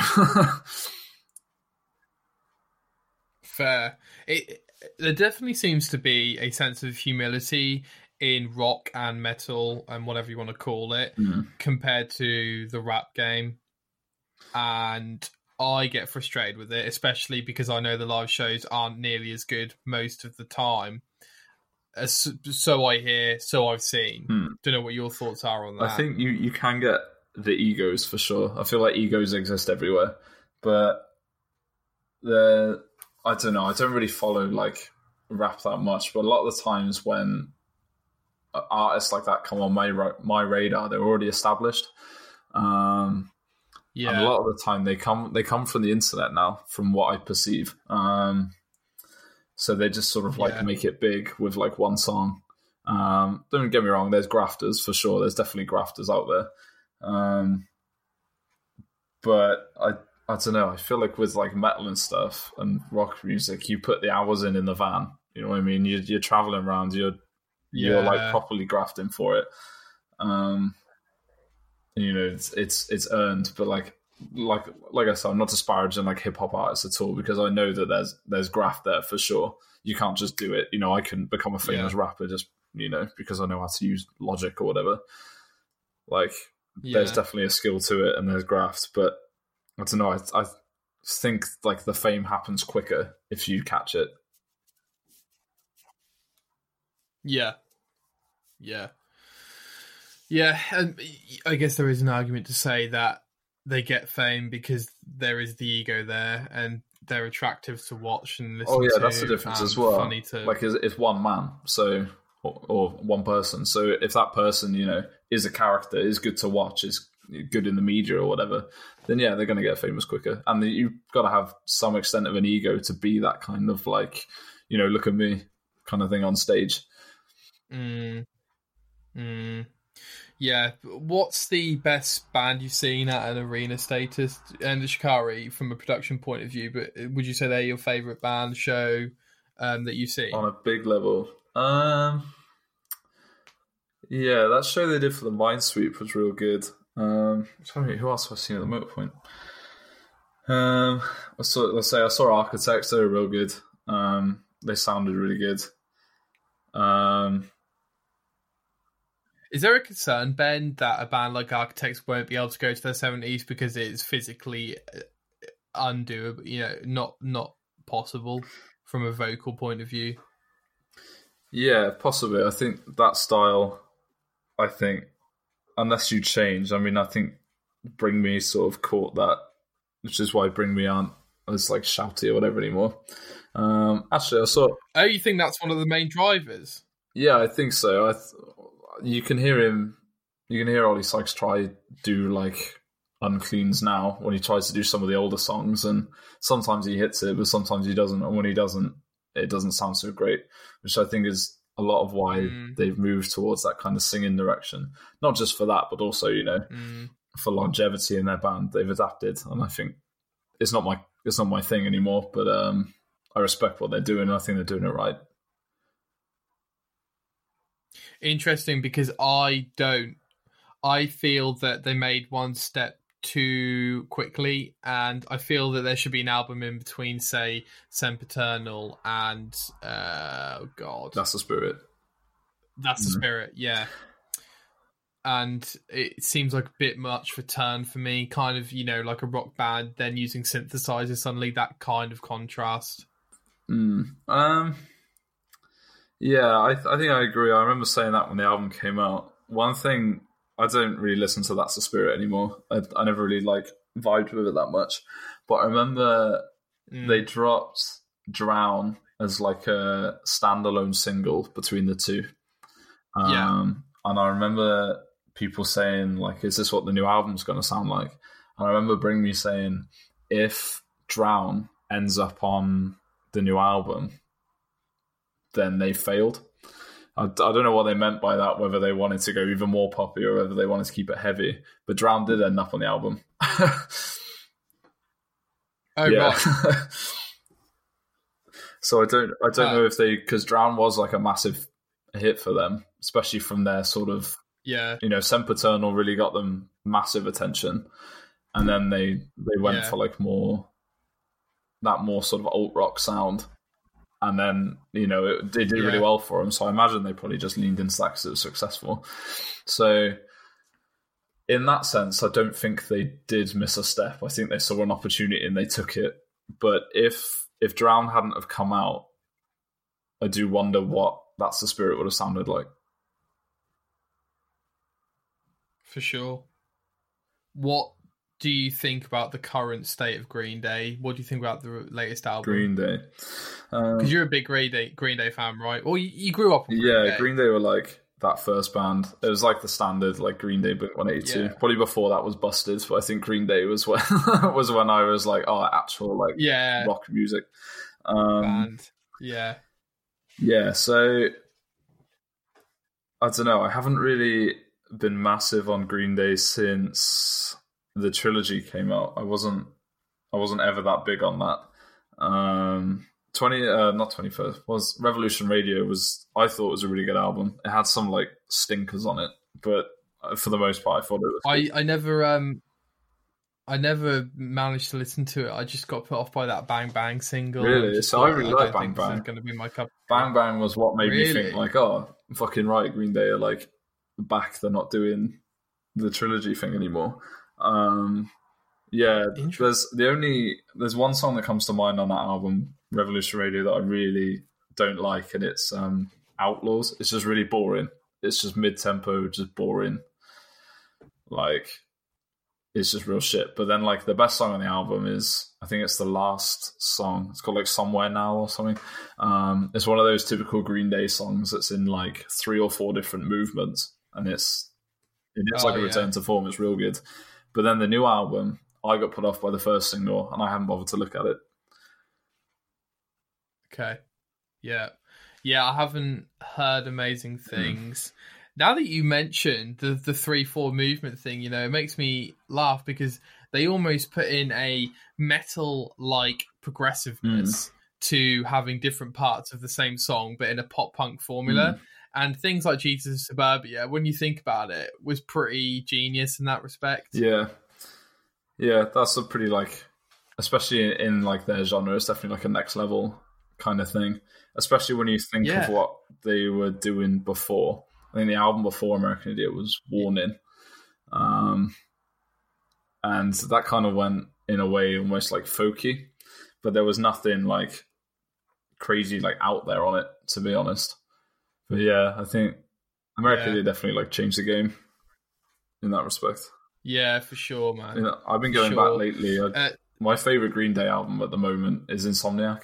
fair. It there definitely seems to be a sense of humility in rock and metal and whatever you want to call it, mm. compared to the rap game, and I get frustrated with it, especially because I know the live shows aren't nearly as good most of the time. As, so I hear, so I've seen. Mm. Don't know what your thoughts are on that. I think you you can get the egos for sure. I feel like egos exist everywhere, but the I don't know. I don't really follow like rap that much, but a lot of the times when artists like that come on my my radar, they're already established. Um, yeah, and a lot of the time they come they come from the internet now, from what I perceive. Um, so they just sort of like yeah. make it big with like one song. Um, don't get me wrong. There's grafters for sure. There's definitely grafters out there. Um, but I, I don't know. I feel like with like metal and stuff and rock music, you put the hours in in the van. You know what I mean? You're, you're traveling around. You're, yeah. you're like properly grafting for it. Um, and, you know, it's, it's, it's earned, but like, like, like I said, I'm not disparaging like hip hop artists at all, because I know that there's, there's graft there for sure. You can't just do it. You know, I couldn't become a famous yeah. rapper just, you know, because I know how to use Logic or whatever. Like, yeah. there's definitely a skill to it, and there's graft, but I don't know. I, I think like the fame happens quicker if you catch it. Yeah, yeah, yeah. And I guess there is an argument to say that they get fame because there is the ego there, and they're attractive to watch and listen to. Oh yeah, that's the difference as well. Funny to... Like it's, it's one man, so. Or, or one person. So if that person, you know, is a character, is good to watch, is good in the media or whatever, then yeah, they're going to get famous quicker. And you've got to have some extent of an ego to be that kind of like, you know, look at me kind of thing on stage. Mm. Mm. Yeah. What's the best band you've seen at an arena status? And the Shikari, from a production point of view, but would you say they're your favourite band show um, that you've seen? On a big level? Um, yeah, that show they did for the Minesweep was real good. Um, I'm trying to think, who else have I seen at the Motorpoint? Um, I saw, let's say I saw Architects. They were real good. Um, they sounded really good. Um, is there a concern, Ben, that a band like Architects won't be able to go to their seventies because it's physically undoable? You know, not not possible from a vocal point of view. Yeah, possibly. I think that style, I think, unless you change, I mean, I think Bring Me sort of caught that, which is why Bring Me aren't as like shouty or whatever anymore. Um, actually, I saw... Oh, you think that's one of the main drivers? Yeah, I think so. I th- you can hear him, you can hear Ollie Sykes try do like Uncleans now when he tries to do some of the older songs, and sometimes he hits it, but sometimes he doesn't, and when he doesn't, it doesn't sound so great, which I think is a lot of why mm. they've moved towards that kind of singing direction. Not just for that, but also, you know, mm. for longevity in their band, they've adapted. And I think it's not my it's not my thing anymore, but um, I respect what they're doing, and I think they're doing it right. interesting because I don't. I feel that they made one step too quickly, and I feel that there should be an album in between, say, Sempiternal and uh, oh God, That's the Spirit. That's the mm. Spirit. Yeah. And it seems like a bit much for Turn for me, kind of, you know, like a rock band, then using synthesizers, suddenly that kind of contrast. Mm. Um, yeah, I, I think I agree. I remember saying that when the album came out. One thing, I don't really listen to That's the Spirit anymore. I, I never really, like, vibed with it that much. But I remember mm. they dropped Drown as, like, a standalone single between the two. Um, yeah. And I remember people saying, like, is this what the new album's going to sound like? And I remember Bring Me saying, if Drown ends up on the new album, then they failed. I, I don't know what they meant by that, whether they wanted to go even more poppy or whether they wanted to keep it heavy. But Drown did end up on the album. Oh, right. So I don't, I don't uh, know if they, because Drown was like a massive hit for them, especially from their sort of, yeah, you know, Sempiternal really got them massive attention, and then they they went yeah. for like more that more sort of alt rock sound, and then you know it, it did yeah. really well for them. So I imagine they probably just leaned into that because it was successful. So in that sense, I don't think they did miss a step. I think they saw an opportunity and they took it. But if if Drown hadn't have come out, I do wonder what That's the Spirit would have sounded like. For sure. What do you think about the current state of Green Day? What do you think about the latest album? Green Day. Because um, you're a big Green Day, Green Day fan, right? Well, you, you grew up on Green yeah, Day. Green Day were like that first band. It was like the standard, like Green Day, Blink one eighty-two. Yeah. Probably before that was Busted, but I think Green Day was when was when I was like, oh, actual like yeah. rock music. Um, band. Yeah. Yeah, so I don't know. I haven't really been massive on Green Day since the trilogy came out. I wasn't. I wasn't ever that big on that. Um, twenty, uh, not twenty first. Was Revolution Radio was. I thought it was a really good album. It had some like stinkers on it, but for the most part, I thought it was. I, good. I never um. I never managed to listen to it. I just got put off by that Bang Bang single. Really? So I really like Bang Bang. Going to be my cup. Bang Bang was what made really? me think like, oh, fucking right, Green Day are like back. They're not doing the trilogy thing anymore. Um, yeah, there's the only there's one song that comes to mind on that album, Revolution Radio, that I really don't like, and it's um, Outlaws. It's just really boring. It's just mid tempo, just boring. Like. It's just real shit. But then, like, the best song on the album is, I think it's the last song. It's called, like, Somewhere Now or something. Um, it's one of those typical Green Day songs that's in, like, three or four different movements. And it's it's oh, like a return yeah. to form. It's real good. But then the new album, I got put off by the first single, and I haven't bothered to look at it. Okay. Yeah. Yeah, I haven't heard amazing things. Mm. Now that you mentioned the the three four movement thing, you know, it makes me laugh because they almost put in a metal like progressiveness mm. to having different parts of the same song, but in a pop punk formula. Mm. And things like Jesus Suburbia, when you think about it, was pretty genius in that respect. Yeah, yeah, that's a pretty like, especially in, in like their genre, it's definitely like a next level kind of thing. Especially when you think yeah. of what they were doing before. I think the album before American Idiot was Warning. Um, and that kind of went, in a way, almost like folky. But there was nothing, like, crazy, like, out there on it, to be honest. But yeah, I think American yeah. Idiot definitely, like, changed the game in that respect. Yeah, for sure, man. You know, I've been going sure. back lately. I, uh, my favourite Green Day album at the moment is Insomniac.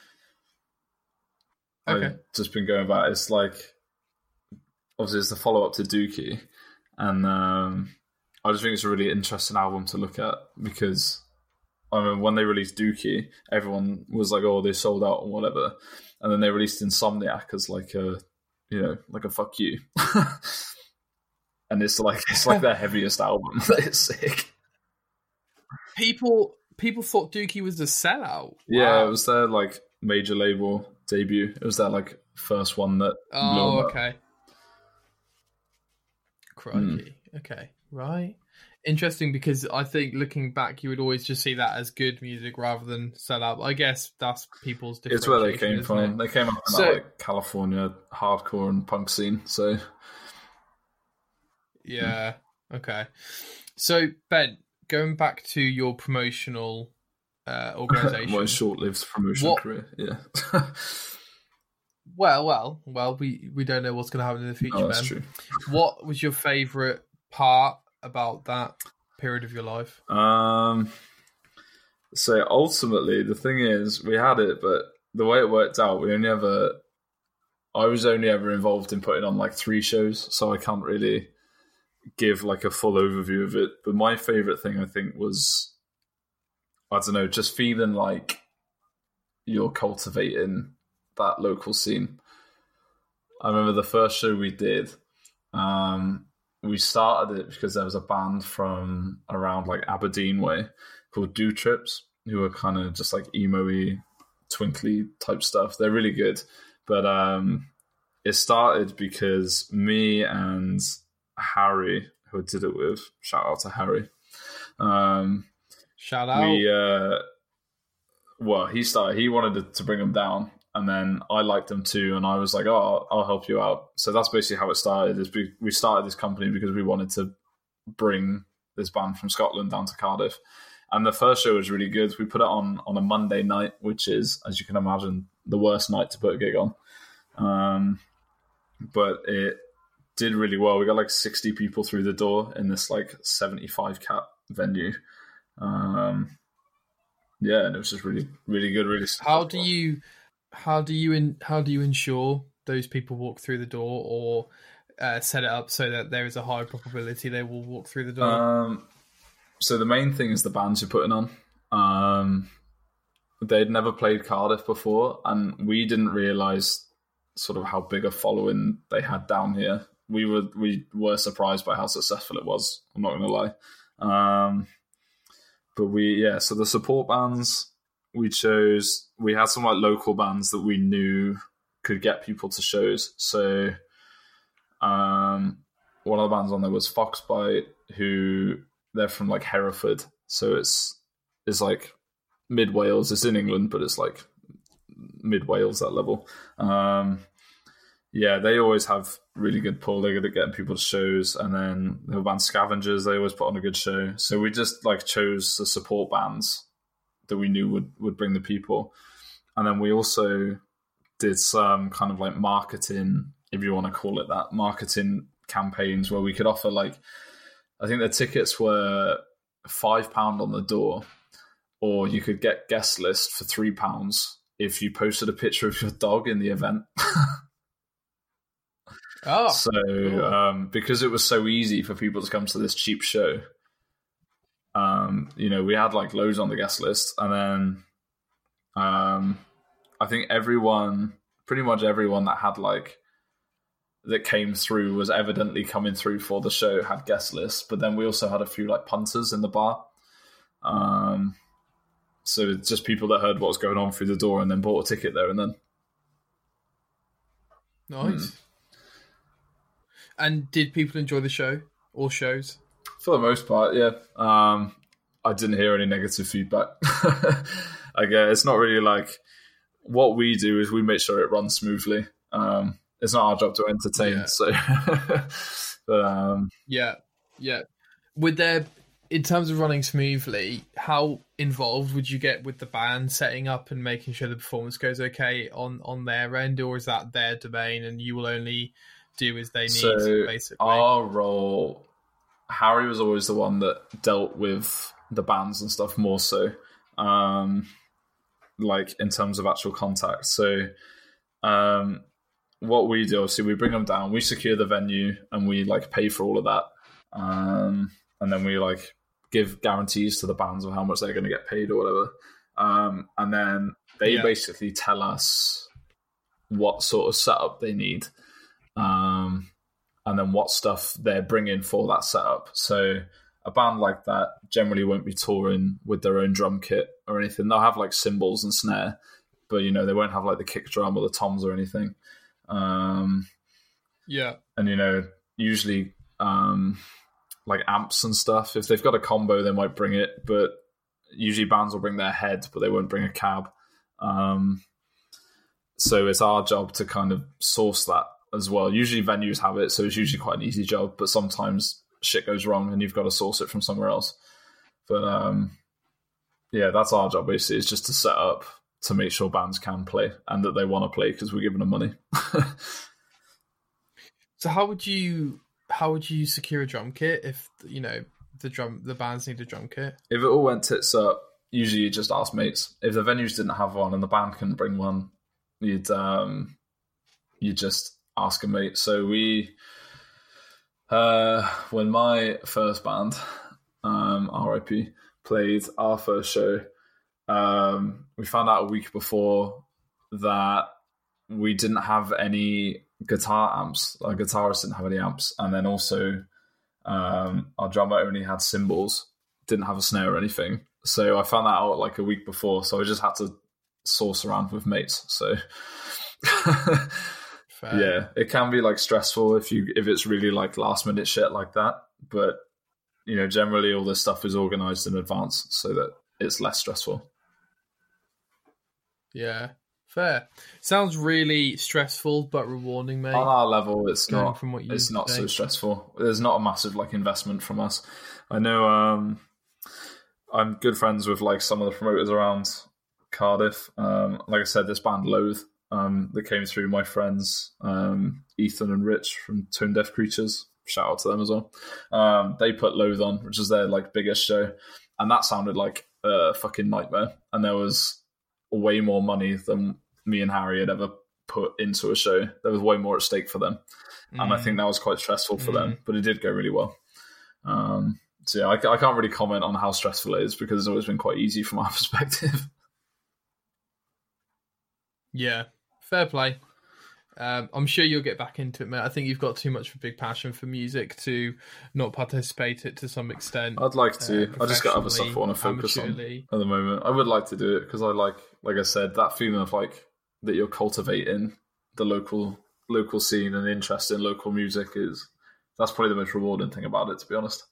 Okay. I've just been going back. It's like... Obviously, it's the follow-up to Dookie, and um, I just think it's a really interesting album to look at because I mean, when they released Dookie, everyone was like, "Oh, they sold out" or whatever, and then they released Insomniac as like a, you know, like a fuck you, and it's like it's like their heaviest album. It's sick. People people thought Dookie was a sellout. Wow. Yeah, it was their like major label debut. It was their like first one that. Oh, okay. crikey. Mm. Okay, right. Interesting, because I think looking back, you would always just see that as good music rather than sell out. I guess that's people's differentiation. It's where they came from. It? They came up in so, that like California hardcore and punk scene. So yeah, okay. So Ben, going back to your promotional uh, organisation, my short-lived promotional what, career. Yeah. well, well, well. We we don't know what's going to happen in the future. Oh, that's Ben. true. What was your favourite part about that period of your life? Um, so ultimately, the thing is, we had it, but the way it worked out, we only ever, I was only ever involved in putting on like three shows, so I can't really give like a full overview of it. But my favorite thing, I think, was, I don't know, just feeling like you're cultivating that local scene. I remember the first show we did, um, we started it because there was a band from around like Aberdeen way called Do Trips, who are kind of just like emo-y, twinkly type stuff. They're really good. But um, it started because me and Harry, who I did it with, shout out to Harry. Um, shout out. We, uh, well, he started, he wanted to, to bring them down. And then I liked them too, and I was like, "Oh, I'll help you out." So that's basically how it started. Is we, we started this company because we wanted to bring this band from Scotland down to Cardiff. And the first show was really good. We put it on on a Monday night, which is, as you can imagine, the worst night to put a gig on. Um, but it did really well. We got like sixty people through the door in this like seventy-five cap venue. Um, yeah, and it was just really, really good. Really. How do you? How do you in, how do you ensure those people walk through the door, or uh, set it up so that there is a high probability they will walk through the door? Um, so the main thing is the bands you're putting on. Um, they'd never played Cardiff before, and we didn't realise sort of how big a following they had down here. We were we were surprised by how successful it was. I'm not going to lie. Um, but we yeah, so the support bands. We chose, we had some like local bands that we knew could get people to shows. So um, one of the bands on there was Foxbite, who they're from like Hereford. So it's it's like mid Wales. It's in England, but it's like mid Wales, that level. Um, yeah, they always have really good pull. They're good at getting people to shows. And then the band Scavengers, they always put on a good show. So we just like chose the support bands that we knew would, would bring the people. And then we also did some kind of like marketing, if you want to call it that, marketing campaigns where we could offer like, I think the tickets were five pounds on the door, or you could get guest list for three pounds if you posted a picture of your dog in the event. Oh, so cool. um, because it was so easy for people to come to this cheap show, Um, you know, we had like loads on the guest list, and then um, I think everyone, pretty much everyone that had like that came through was evidently coming through for the show had guest lists. But then we also had a few like punters in the bar, um, so it's just people that heard what was going on through the door and then bought a ticket there and then. Nice. Hmm. And did people enjoy the show or shows? For the most part, yeah. Um, I didn't hear any negative feedback. I guess it's not really like what we do is we make sure it runs smoothly. Um, it's not our job to entertain. Yeah. So, but, um, yeah, yeah. Would there, in terms of running smoothly, how involved would you get with the band setting up and making sure the performance goes okay on, on their end, or is that their domain and you will only do as they need? So basically, our role. Harry was always the one that dealt with the bands and stuff more so, um, like in terms of actual contact. So um, what we do, obviously, we bring them down, we secure the venue, and we like pay for all of that. Um, and then we like give guarantees to the bands of how much they're going to get paid or whatever. Um, and then they yeah. basically tell us what sort of setup they need. Um, and then what stuff they're bringing for that setup. So a band like that generally won't be touring with their own drum kit or anything. They'll have like cymbals and snare, but you know, they won't have like the kick drum or the toms or anything. Um, yeah. And you know, usually um, like amps and stuff. If they've got a combo, they might bring it, but usually bands will bring their head, but they won't bring a cab. Um, so it's our job to kind of source that as well. Usually venues have it, so it's usually quite an easy job, but sometimes shit goes wrong and you've got to source it from somewhere else. But um, yeah, that's our job basically, is just to set up to make sure bands can play and that they want to play because we're giving them money. So how would you how would you secure a drum kit if, you know, the drum the bands need a drum kit? If it all went tits up, usually you just ask mates. If the venues didn't have one and the band couldn't bring one, you'd um, you'd just ask a mate. So we, uh, when my first band, um, R I P, played our first show, um, we found out a week before that we didn't have any guitar amps. Our guitarist didn't have any amps, and then also um, our drummer only had cymbals, didn't have a snare or anything. So I found that out like a week before, so I just had to source around with mates. So yeah, it can be like stressful if you if it's really like last minute shit like that. But you know, generally all this stuff is organized in advance so that it's less stressful. Yeah, fair. Sounds really stressful but rewarding, mate. On our level, it's Going not. from what you It's not say. so stressful. There's not a massive like investment from us. I know. Um, I'm good friends with like some of the promoters around Cardiff. Um, like I said, this band Loathe, um, that came through my friends um, Ethan and Rich from Tone Deaf Creatures. Shout out to them as well. Um, they put Loathe on, which is their like biggest show, and that sounded like a fucking nightmare. And there was way more money than me and Harry had ever put into a show. There was way more at stake for them, mm. and I think that was quite stressful for mm. them. But it did go really well. Um, so yeah, I, I can't really comment on how stressful it is because it's always been quite easy from our perspective. Yeah, fair play. Um, I'm sure you'll get back into it, mate. I think you've got too much of a big passion for music to not participate it to some extent. I'd like to. Uh, I just got other stuff I want to focus on at the moment. I would like to do it because I like, like I said, that feeling of like that you're cultivating the local local scene and interest in local music is that's probably the most rewarding thing about it, to be honest.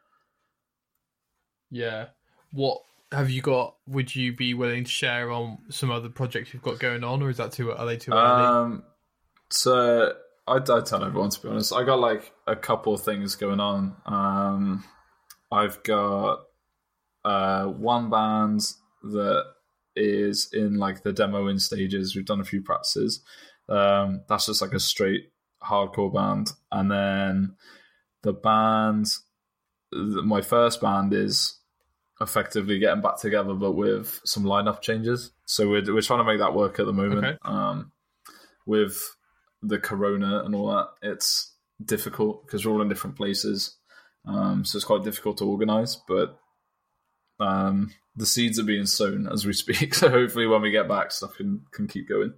Yeah. What have you got? Would you be willing to share on some other projects you've got going on, or is that too? Are they too early? Um, so I, I tell everyone, to be honest. I got like a couple of things going on. Um, I've got uh one band that is in like the demoing stages. We've done a few practices. Um, that's just like a straight hardcore band, and then the band, my first band is effectively getting back together, but with some lineup changes. So we're we're trying to make that work at the moment. Okay. Um, with the corona and all that, it's difficult because we're all in different places. Um, so it's quite difficult to organise, but um, the seeds are being sown as we speak. So hopefully when we get back, stuff can, can keep going.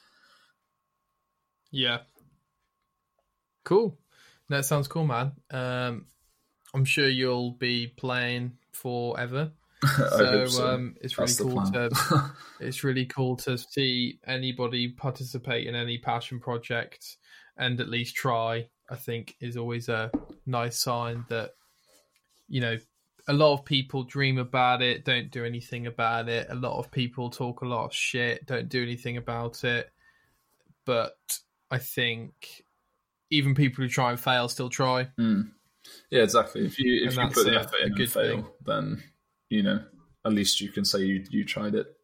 Yeah. Cool. That sounds cool, man. Um, I'm sure you'll be playing forever. So, so. Um, it's really That's cool to it's really cool to see anybody participate in any passion project and at least try. I think is always a nice sign that, you know, a lot of people dream about it, don't do anything about it. A lot of people talk a lot of shit, don't do anything about it. But I think even people who try and fail still try. Mm. Yeah, exactly. If you if And you put the that's effort a- a in and good fail, thing. then you know at least you can say you you tried it.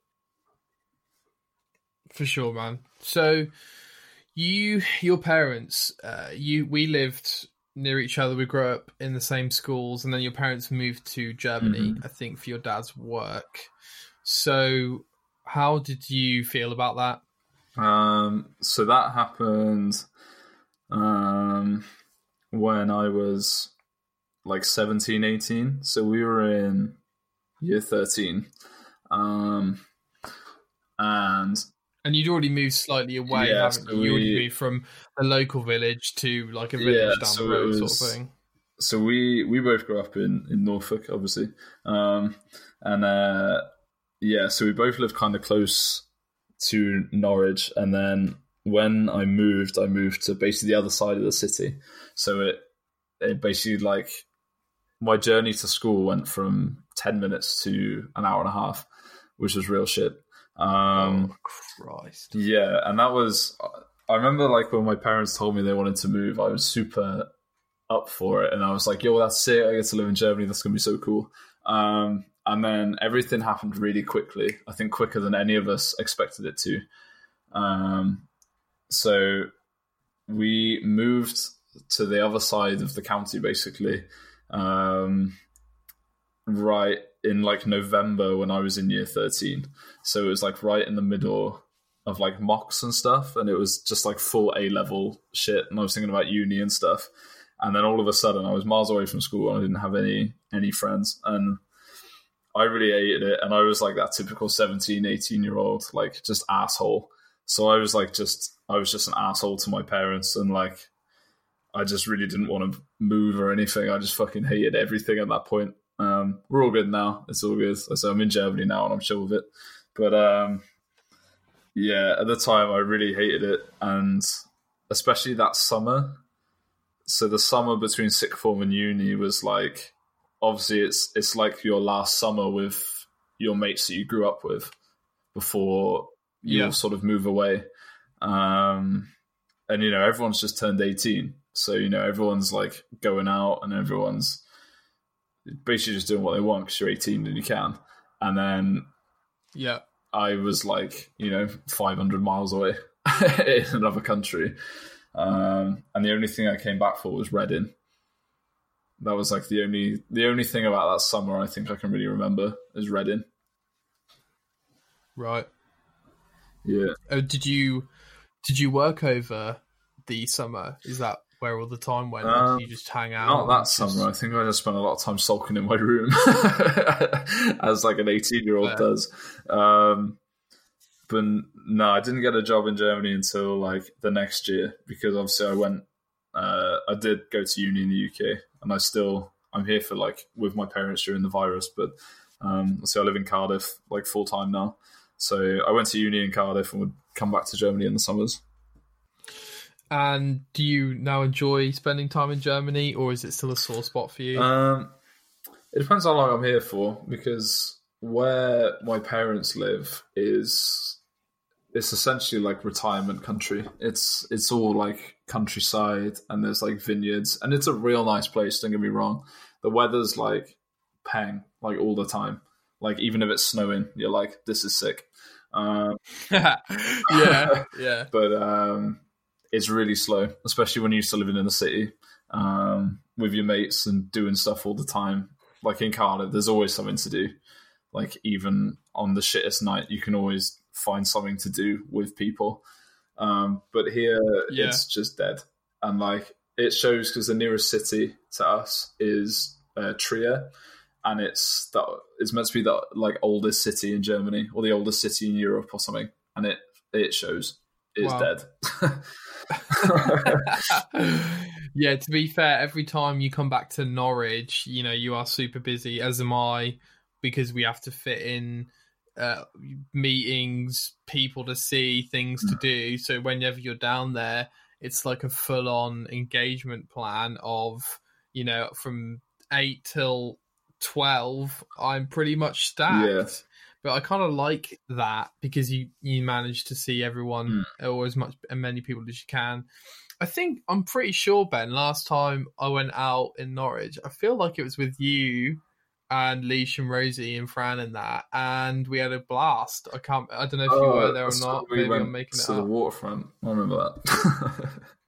For sure, man. So you, your parents, uh, you, we lived near each other. We grew up in the same schools, and then your parents moved to Germany, Mhm. I think, for your dad's work. So how did you feel about that? Um, so that happened um, when I was like seventeen, eighteen. So we were in year thirteen. Um, and And you'd already moved slightly away, Yeah, haven't so you? You already we- moved from a local village to like a village Yeah, down so the it road, was- sort of thing. so we we both grew up in, in Norfolk, obviously. Um, and uh, yeah, so we both lived kind of close to Norwich. And then when I moved, I moved to basically the other side of the city. So it it basically like my journey to school went from ten minutes to an hour and a half, which was real shit. Um, oh Christ! Yeah, and that was. I remember like when my parents told me they wanted to move, I was super up for it, and I was like, "Yo, that's sick! I get to live in Germany. That's gonna be so cool." Um, and then everything happened really quickly. I think quicker than any of us expected it to. Um, so we moved to the other side of the county, basically, um, right in like November when I was in year thirteen. So it was like right in the middle of like mocks and stuff, and it was just like full A-level shit, and I was thinking about uni and stuff. And then all of a sudden I was miles away from school and I didn't have any any friends, and I really hated it. And I was like that typical seventeen, eighteen year old, like just asshole. So I was like just I was just an asshole to my parents, and like I just really didn't want to move or anything. I just fucking hated everything at that point. Um, we're all good now. It's all good. So I'm in Germany now and I'm chill with it. But um, yeah, at the time I really hated it, and especially that summer. So the summer between sixth form and uni was like, obviously it's it's like your last summer with your mates that you grew up with before you Yeah. sort of move away. Um, and, you know, everyone's just turned eighteen. So, you know, everyone's like going out and everyone's basically just doing what they want because you're eighteen and you can. And then Yeah. I was like, you know, five hundred miles away in another country. Um, and the only thing I came back for was Reading. That was like the only the only thing about that summer I think I can really remember is Reading. Right. Yeah. Oh, did you did you work over the summer? Is that where all the time went? Or Um, did you just hang out? Not that and just- summer. I think I just spent a lot of time sulking in my room, as like an eighteen-year-old Fair. does. Um, but no, I didn't get a job in Germany until like the next year, because obviously I went. Uh, I did go to uni in the U K, and I still I'm here for like with my parents during the virus, but um, so I live in Cardiff like full time now. So I went to uni in Cardiff and would come back to Germany in the summers. And do you now enjoy spending time in Germany, or is it still a sore spot for you? Um, it depends how long I'm here for, because where my parents live is it's essentially like retirement country. It's it's all like countryside, and there's like vineyards, and it's a real nice place. Don't get me wrong. The weather's like pang, like all the time. Like even if it's snowing, you're like, this is sick. Um, yeah, yeah. but um, it's really slow, especially when you're used to living in the city um, with your mates and doing stuff all the time. Like in Cardiff, there's always something to do. Like even on the shittest night, you can always find something to do with people. Um, but here, Yeah. it's just dead. And like it shows because the nearest city to us is uh, Trier. And it's that it's meant to be the like oldest city in Germany or the oldest city in Europe or something, and it it shows it's Wow. dead. Yeah, to be fair, every time you come back to Norwich, you know, you are super busy, as am I, because we have to fit in uh, meetings, people to see, things to do. So whenever you're down there, it's like a full-on engagement plan of, you know, from eight till twelve, I'm pretty much stacked. Yeah. But I kind of like that because you, you manage to see everyone or as much and many people as you can. I think I'm pretty sure, Ben, last time I went out in Norwich, I feel like it was with you and Leash and Rosie and Fran and that, and we had a blast. I can't. I don't know if you Oh, were there or that's not. when we Maybe went I'm making it to the up. waterfront. I remember that.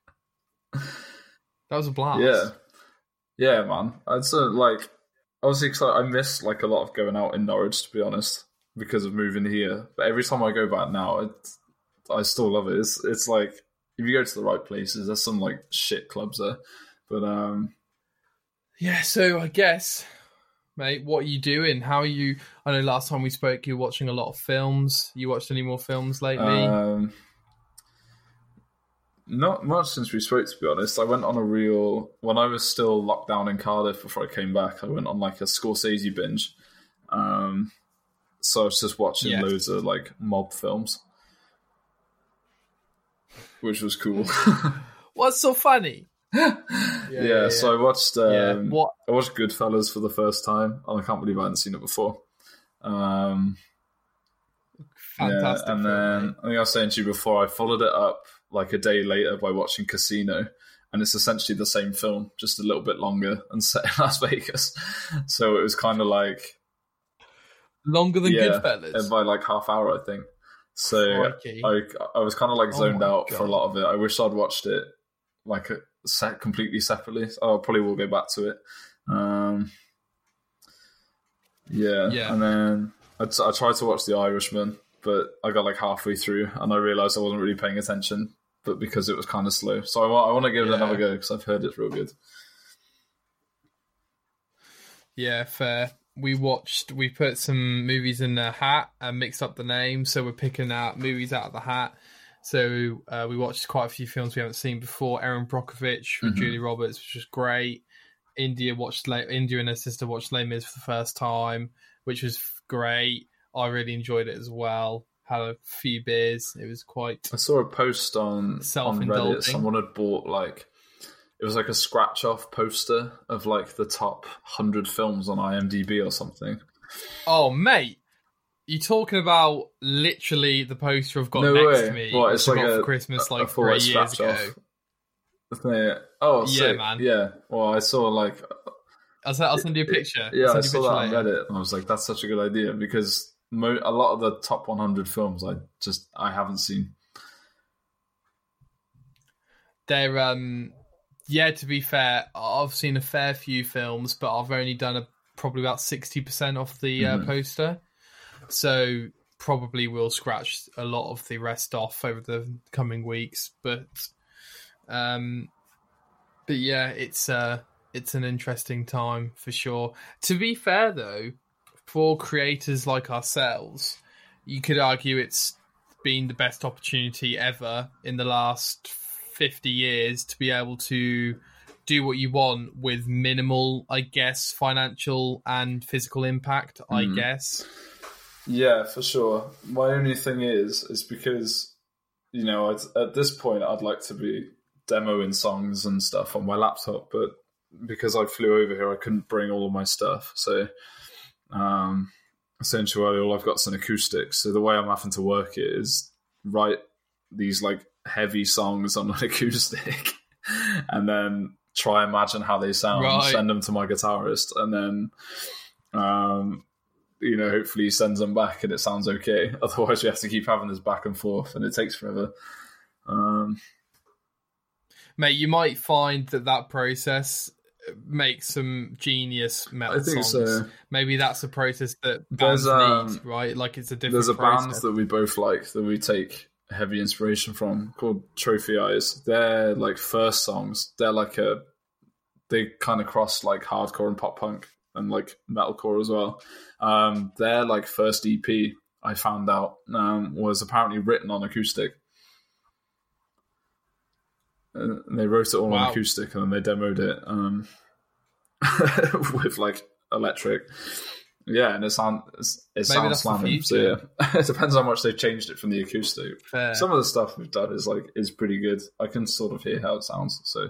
That was a blast. Yeah, yeah, man. It's a, like obviously 'cause I I miss like a lot of going out in Norwich, to be honest, because of moving here. But every time I go back now, it, I still love it. It's it's like if you go to the right places, there's some like shit clubs there, but um, Yeah, so I guess, mate, what are you doing? How are you? I know last time we spoke, you were watching a lot of films. You watched any more films lately? um, not much since we spoke. To be honest, I went on a real when I was still locked down in Cardiff before I came back. I went on like a Scorsese binge. Um, so I was just watching Yeah. loads of like mob films, which was cool. What's so funny? yeah, yeah, so I watched um, Yeah, what- I watched Goodfellas for the first time, and I can't believe I hadn't seen it before. Um, Fantastic. Yeah, and film, then mate. I think I was saying to you before, I followed it up like a day later by watching Casino, and it's essentially the same film, just a little bit longer and set in Las Vegas. So it was kind of like Longer than yeah, Goodfellas. by like half hour, I think. So Crikey. I I was kind of like Oh zoned my out for a God. lot of it. I wish I'd watched it like a, set completely separately. Oh, I probably will go back to it. Um, yeah. Yeah. and then I, I tried to watch The Irishman, but I got like halfway through and I realised I wasn't really paying attention, but because it was kind of slow. So I, wa- I want to give it Yeah. another go because I've heard it's real good. Yeah, fair. We watched, we put some movies in the hat and mixed up the names, so we're picking out movies out of the hat. So uh, we watched quite a few films we haven't seen before. Erin Brockovich with Mhm. Julie Roberts, which was great. India watched Les, India and her sister watched Les Mis for the first time, which was great. I really enjoyed it as well. Had a few beers. It was quite. I saw a post on, on Reddit. Self-indulging. Someone had bought like, it was like a scratch off poster of like the top one hundred films on IMDb or something. Oh, mate. You talking about literally the poster I've got No next way. to me? What, it's which I like got a- for Christmas a- like a full, three like, years scratch ago. off. Yeah. Oh, Yeah, sick. man. Yeah. Well, I saw like, I'll, send- I'll send you a picture. yeah, I'll I send you saw a that on picture later. Reddit, and I was like, that's such a good idea because mo- a lot of the top one hundred films I just I haven't seen. They're um, yeah. To be fair, I've seen a fair few films, but I've only done a, probably about sixty percent off the uh, Mhm. poster. So probably will scratch a lot of the rest off over the coming weeks. But um, but yeah, it's uh, it's an interesting time for sure. To be fair, though, for creators like ourselves, you could argue it's been the best opportunity ever in the last fifty years to be able to do what you want with minimal, I guess, financial and physical impact, I Mm. guess. Yeah, for sure. My only thing is, is because, you know, I'd, at this point, I'd like to be demoing songs and stuff on my laptop, but because I flew over here, I couldn't bring all of my stuff. So, um, essentially, all I've got is an acoustic. So the way I'm having to work it is write these like heavy songs on an acoustic, and then try and imagine how they sound, Right. send them to my guitarist, and then, um, you know, hopefully he sends them back and it sounds okay. Otherwise, we have to keep having this back and forth, and it takes forever. Um, Mate, you might find that that process makes some genius metal I think songs. so. Maybe that's a process that bands There's, um, need, right? Like it's a different There's a process. band that we both like that we take heavy inspiration from called Trophy Eyes. Their like first songs, they're like a they kind of cross like hardcore and pop punk and like metalcore as well. Um, their like first E P I found out um, was apparently written on acoustic. Uh, they wrote it all Wow. on acoustic and then they demoed it um, with like electric. Yeah, and it sounds it sounds that's the slamming. So future. yeah, it depends how much they've changed it from the acoustic. Fair. Some of the stuff we've done is like is pretty good. I can sort of hear how it sounds. So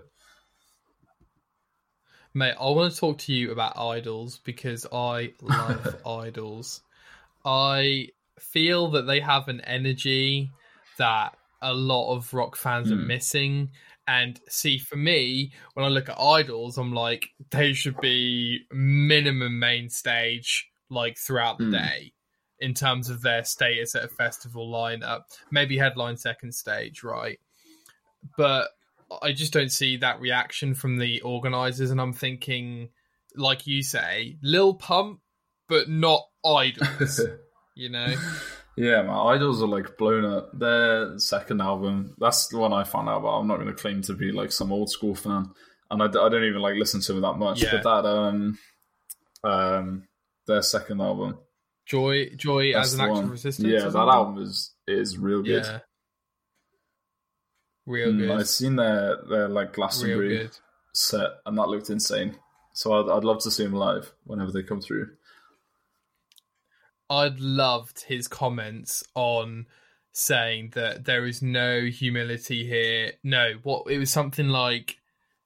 Mate, I want to talk to you about idols because I love idols. I feel that they have an energy that a lot of rock fans are Mm. missing. And see, for me, when I look at idols, I'm like, they should be minimum main stage, like throughout the Mm. day, in terms of their status at a festival lineup. Maybe headline second stage, right? But I just don't see that reaction from the organisers, and I'm thinking, like you say, Lil Pump, but not idols. You know? yeah, my idols are like blown up. Their second album, that's the one I found out about. I'm not going to claim to be like some old school fan, and I, d- I don't even like listen to them that much. Yeah. But that um um their second album, Joy, Joy that's as an the act one. of resistance. Yeah, or that something? album is is real good. Yeah. Real Mm, good. I've seen their their like Real Glastonbury good. set, and that looked insane. So I'd, I'd love to see them live whenever they come through. I'd loved his comments on saying that there is no humility here. No, what it was something like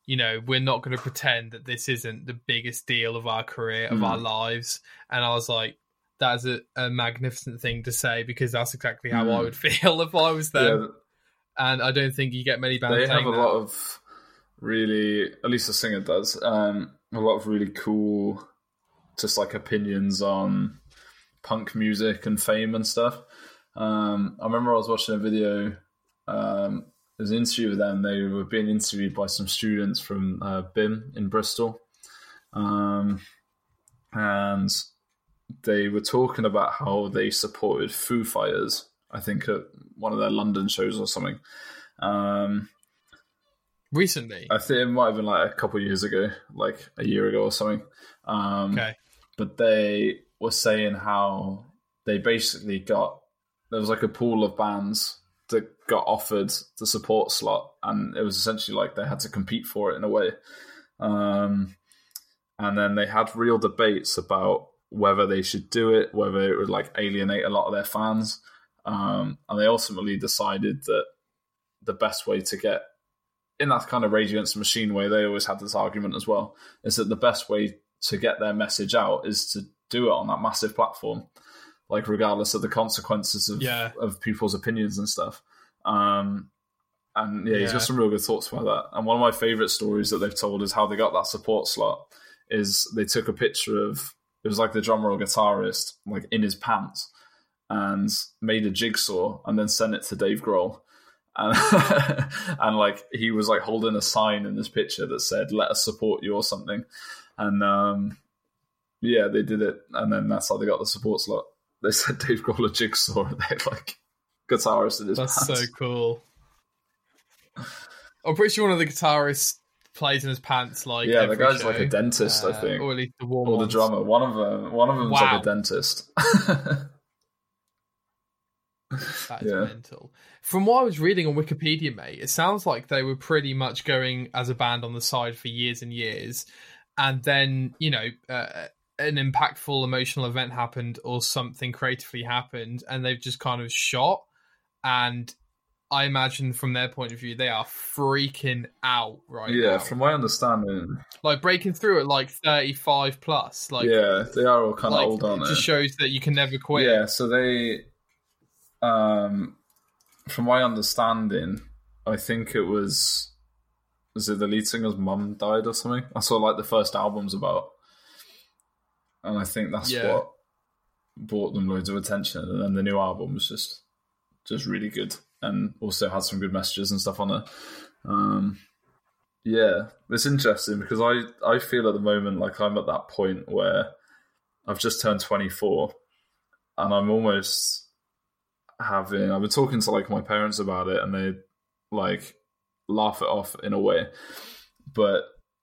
you know, we're not going to pretend that this isn't the biggest deal of our career, of Mm. our lives. And I was like, that's a, a magnificent thing to say, because that's exactly how Mm. I would feel if I was them. Yeah, And I don't think you get many bands they have saying a that. lot of really, at least the singer does, um, a lot of really cool, just like opinions on punk music and fame and stuff. Um, I remember I was watching a video. Um, There's an interview with them. They were being interviewed by some students from uh, B I M in Bristol. Um, and they were talking about how they supported Foo Fighters, I think at one of their London shows or something. Um, Recently? I think it might have been like a couple of years ago, like a year ago or something. Um, Okay. But they were saying how they basically got, there was like a pool of bands that got offered the support slot, and it was essentially like they had to compete for it in a way. Um, and then they had real debates about whether they should do it, whether it would like alienate a lot of their fans. Um, and they ultimately decided that the best way to get, in that kind of Rage Against the Machine way, they always had this argument as well, is that the best way to get their message out is to do it on that massive platform, like regardless of the consequences of, Yeah. of people's opinions and stuff. Um, and yeah, he's Yeah. got some real good thoughts about that. And one of my favorite stories that they've told is how they got that support slot is they took a picture of, it was like the drummer or guitarist, like in his pants, and made a jigsaw and then sent it to Dave Grohl. And, and like he was like holding a sign in this picture that said, "Let us support you" or something. And um, yeah, they did it. And then that's how they got the support slot. They said Dave Grohl a jigsaw, and they like guitarist in his That's pants. so cool. I'm pretty sure one of the guitarists plays in his pants. Like Yeah, the every guy's show. like a dentist, I Uh, think. or at least the warm Or the ones. drummer. One of them. One of them's Wow. like a dentist. That is Yeah. mental. From what I was reading on Wikipedia, mate, it sounds like they were pretty much going as a band on the side for years and years, and then you know uh, an impactful emotional event happened or something creatively happened, and they've just kind of shot. And I imagine from their point of view, they are freaking out right yeah, now. from my understanding, Like breaking through at like thirty-five plus. Like yeah, they are all kind of like, old, aren't it they? just shows that you can never quit. Yeah, so they, um, from my understanding, I think it was, was it the lead singer's mum died or something? That's what like the first album's about, and I think that's Yeah. what brought them loads of attention. And then the new album was just, just really good, and also had some good messages and stuff on it. Um, yeah, it's interesting because I I feel at the moment like I'm at that point where I've just turned twenty-four, and I'm almost having, I've been talking to like my parents about it, and they like laugh it off in a way, but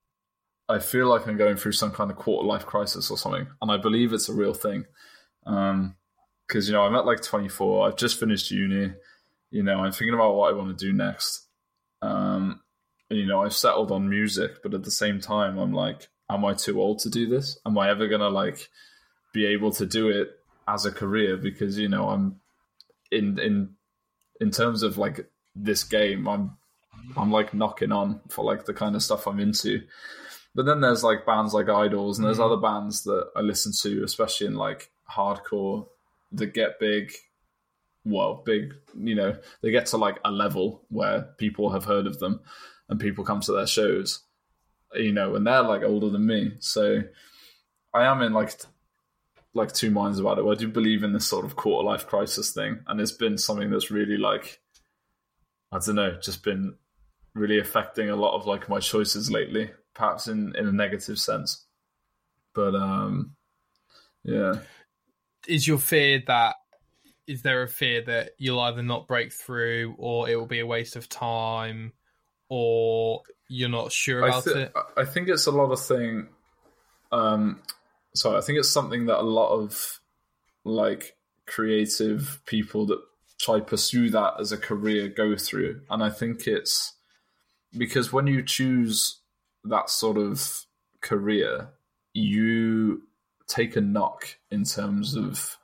I feel like I'm going through some kind of quarter life crisis or something, and I believe it's a real thing. Um, because you know I'm at like twenty-four, I've just finished uni, you know I'm thinking about what I want to do next. Um, and, you know I've settled on music, but at the same time I'm like, am I too old to do this? Am I ever gonna like be able to do it as a career? Because you know I'm in in in terms of like this game, I'm I'm like knocking on for like the kind of stuff I'm into. But then there's like bands like Idols, and there's other bands that I listen to, especially in like hardcore, that get big. Well, big, you know, they get to like a level where people have heard of them and people come to their shows, you know, and they're like older than me. So I am in like like two minds about it. I do believe in this sort of quarter life crisis thing, and it's been something that's really like, I don't know, just been really affecting a lot of like my choices lately, perhaps in, in a negative sense. But um, yeah. Is your fear that, is there a fear that you'll either not break through, or it will be a waste of time, or you're not sure I about thi- it? I think it's a lot of thing. Um, sorry, I think it's something that a lot of like creative people that try to pursue that as a career go through, and I think it's because when you choose that sort of career, you take a knock in terms of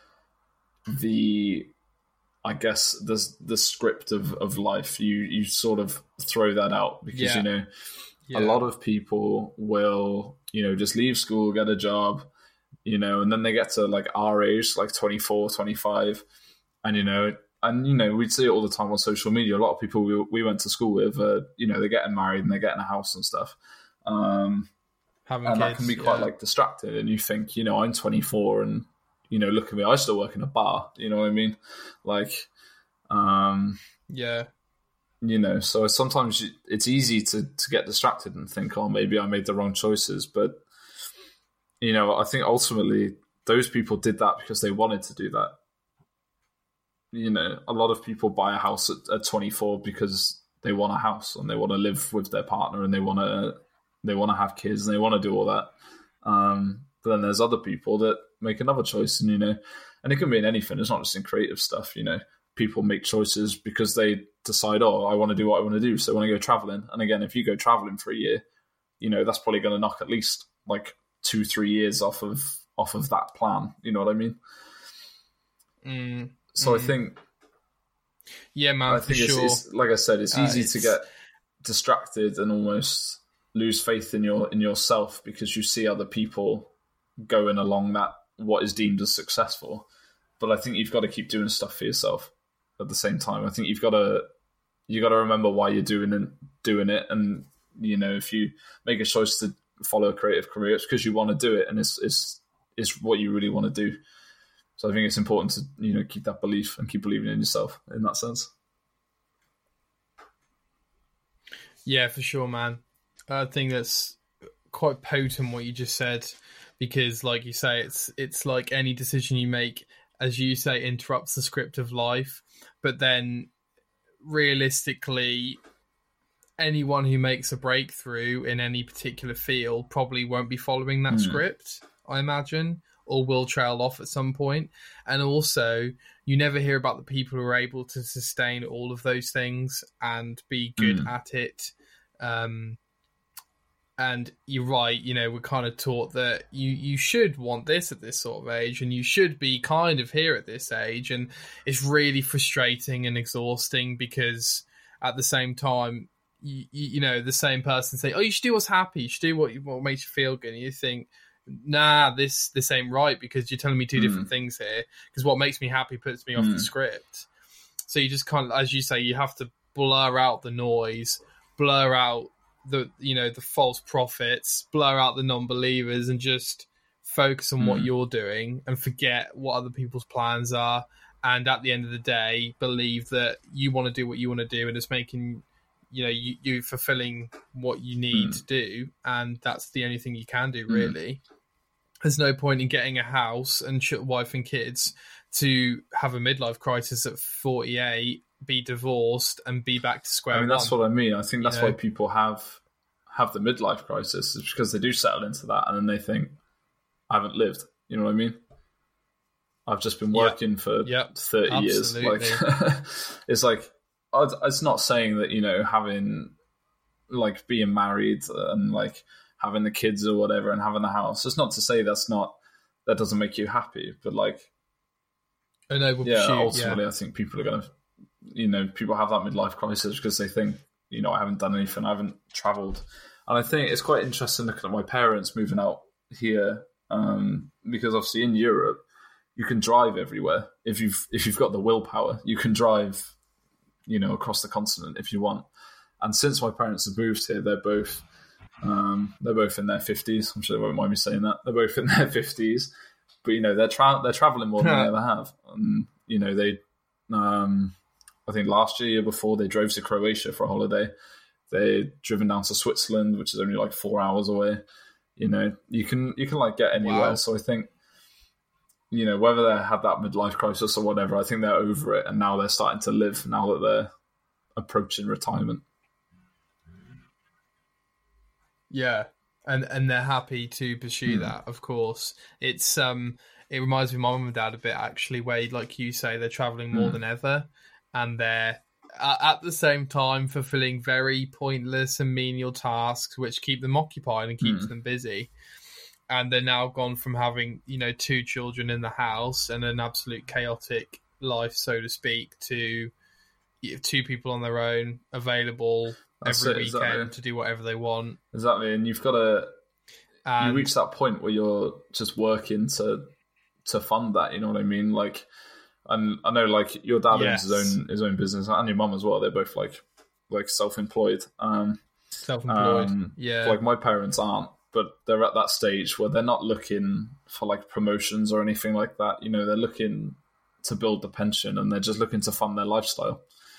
the, I guess the the script of, of life. You you sort of throw that out because Yeah. you know Yeah. A lot of people will, you know, just leave school, get a job, you know, and then they get to like our age, like twenty-four, twenty-five, and, you know, and, you know, we'd see it all the time on social media. A lot of people we, we went to school with, uh, you know, they're getting married and they're getting a house and stuff. Um, Having and kids, that can be quite yeah. like distracting. And you think, you know, I'm twenty-four and, you know, look at me, I still work in a bar. You know what I mean? Like, um, yeah. You know, so sometimes you, it's easy to, to get distracted and think, oh, maybe I made the wrong choices. But, you know, I think ultimately those people did that because they wanted to do that. You know, a lot of people buy a house at, at twenty-four because they want a house and they want to live with their partner and they want to they want to have kids and they want to do all that. Um, but then there's other people that make another choice, and you know, and it can be in anything. It's not just in creative stuff. You know, people make choices because they decide, oh, I want to do what I want to do, so I want to go traveling. And again, if you go traveling for a year, you know, that's probably going to knock at least like two, three years off of off of that plan. You know what I mean? Mm. So mm. I think, yeah, man, I for think it's, sure. it's like I said, it's Uh, easy it's- to get distracted and almost lose faith in your in yourself because you see other people going along that what is deemed as successful. But I think you've got to keep doing stuff for yourself at the same time. I think you've got to you got to remember why you're doing it, doing it, and you know, if you make a choice to follow a creative career, it's because you want to do it, and it's it's it's what you really want to do. So I think it's important to, you know, keep that belief and keep believing in yourself in that sense. Yeah, for sure, man. I think that's quite potent what you just said, because, like you say, it's it's like any decision you make, as you say, interrupts the script of life. But then, realistically, anyone who makes a breakthrough in any particular field probably won't be following that Mm. script, I imagine, or will trail off at some point. And also, you never hear about the people who are able to sustain all of those things and be good Mm. at it. Um, and you're right, you know, we're kind of taught that you, you should want this at this sort of age, and you should be kind of here at this age. And it's really frustrating and exhausting because at the same time, you, you know, the same person say, oh, you should do what's happy, you should do what, what makes you feel good. And you think, nah, this this ain't right, because you're telling me two Mm. different things here, because what makes me happy puts me off Mm. the script. So you just kind of, as you say, you have to blur out the noise, blur out the, you know, the false prophets, blur out the non-believers, and just focus on what Mm. you're doing and forget what other people's plans are. And at the end of the day, believe that you want to do what you want to do, and it's making, you know, you, you fulfilling what you need Mm. to do, and that's the only thing you can do, Mm. really. There's no point in getting a house and ch- wife and kids to have a midlife crisis at forty-eight, be divorced, and be back to square I mean, one. that's what I mean. I think that's You know? why people have have the midlife crisis, is because they do settle into that, and then they think, I haven't lived. You know what I mean? I've just been Yeah. working for Yep. thirty years. Like, Absolutely. it's like, I'd- it's not saying that, you know, having, like, being married and, like, having the kids or whatever and having the house, it's not to say that's not, that doesn't make you happy, but, like, A noble yeah, pursuit, ultimately, yeah. I think people are going to, you know, people have that midlife crisis because they think, you know, I haven't done anything, I haven't travelled. And I think it's quite interesting looking at my parents moving out here, um, because obviously in Europe, you can drive everywhere. If you've if you've got the willpower, you can drive, you know, across the continent if you want. And since my parents have moved here, they're both um, they're both in their fifties. I'm sure they won't mind me saying that. They're both in their fifties, but you know, they're tra- they're traveling more than they ever have. And you know, they um, I think last year, year before, they drove to Croatia for a holiday. They'd driven down to Switzerland, which is only like four hours away. You know, you can you can like get anywhere. Wow. So I think, you know, whether they had that midlife crisis or whatever, I think they're over it, and now they're starting to live now that they're approaching retirement. Yeah, and and they're happy to pursue Hmm. that. Of course, it's um, it reminds me of my mum and dad a bit actually, where like you say, they're traveling more Hmm. than ever, and they're uh, at the same time fulfilling very pointless and menial tasks, which keep them occupied and keeps Hmm. them busy. And they're now gone from having, you know, two children in the house and an absolute chaotic life, so to speak, to you know, two people on their own, available, That's every it, weekend exactly. to do whatever they want. Exactly, and you've got to And you reach that point where you're just working to to fund that. You know what I mean? Like, and I know like your dad Yes. owns his own his own business, and your mum as well. They're both like like self employed. Um, self-employed. um, yeah. Like my parents aren't, but they're at that stage where they're not looking for like promotions or anything like that. You know, they're looking to build the pension, and they're just looking to fund their lifestyle.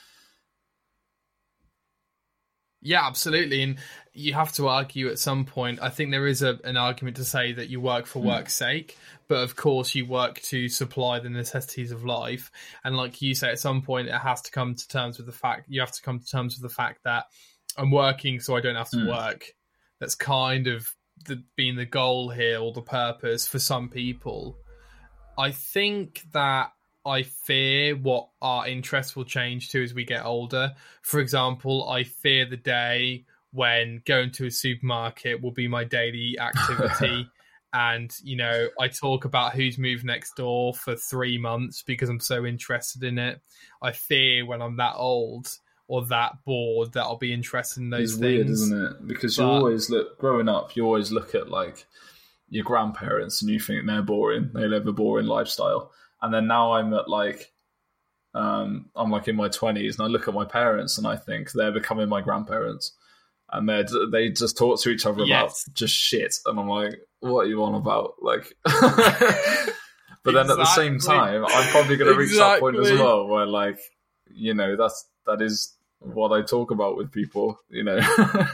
Yeah, absolutely. And you have to argue at some point. I think there is a, an argument to say that you work for work's sake, but of course you work to supply the necessities of life. And like you say, at some point it has to come to terms with the fact, you have to come to terms with the fact that I'm working so I don't have to Mm. work. That's kind of the, being the goal here, or the purpose for some people. I think that I fear what our interests will change to as we get older. For example, I fear the day when going to a supermarket will be my daily activity. And, you know, I talk about who's moved next door for three months because I'm so interested in it. I fear when I'm that old or that bored that I'll be interested in those It's things. weird, isn't it? Because you But- always look, growing up, you always look at like your grandparents and you think they're boring. They live a boring lifestyle. And then now I'm at like, um, I'm like in my twenties, and I look at my parents and I think they're becoming my grandparents, and they they just talk to each other Yes. about just shit, and I'm like, what are you on about? Like, but then at the same Exactly. time, I'm probably going to reach that point as Exactly. well, where like, you know, that's that is what I talk about with people, you know.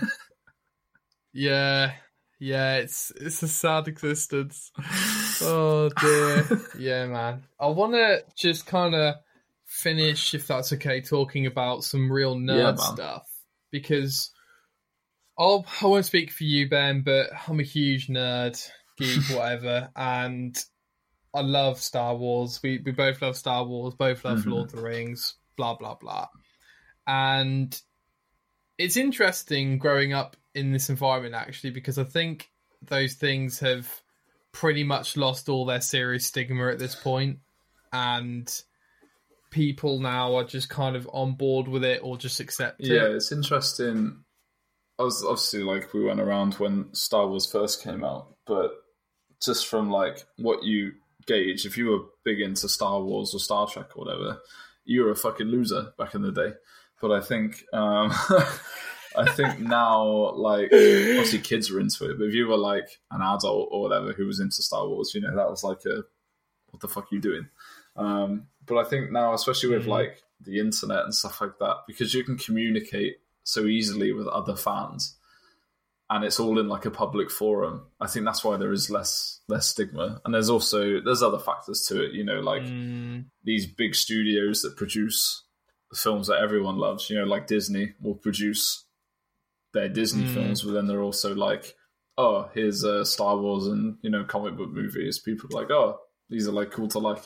Yeah, yeah, it's it's a sad existence. Oh dear. Yeah, man. I want to just kind of finish, if that's okay, talking about some real nerd Yeah, man. stuff, because I'll I won't speak for you, Ben, but I'm a huge nerd, geek, whatever, and I love Star Wars. We we both love Star Wars, both love Mhm. Lord of the Rings, blah blah blah, and it's interesting growing up in this environment, actually, because I think those things have pretty much lost all their serious stigma at this point, and people now are just kind of on board with it or just accept Yeah, it. it's interesting. I was obviously like we went around when Star Wars first came out, but just from like what you gauge, if you were big into Star Wars or Star Trek or whatever, you were a fucking loser back in the day. But I think um, I think now, like, obviously kids are into it, but if you were like an adult or whatever who was into Star Wars, you know, that was like a what the fuck are you doing? Um, but I think now, especially with Mhm. like the internet and stuff like that, because you can communicate so easily with other fans, and it's all in like a public forum. I think that's why there is less less stigma, and there's also there's other factors to it. You know, like Mm, these big studios that produce films that everyone loves. You know, like Disney will produce their Disney Mm. films, but then they're also like, oh, here's uh, Star Wars and you know comic book movies. People are like, oh, these are like cool to like.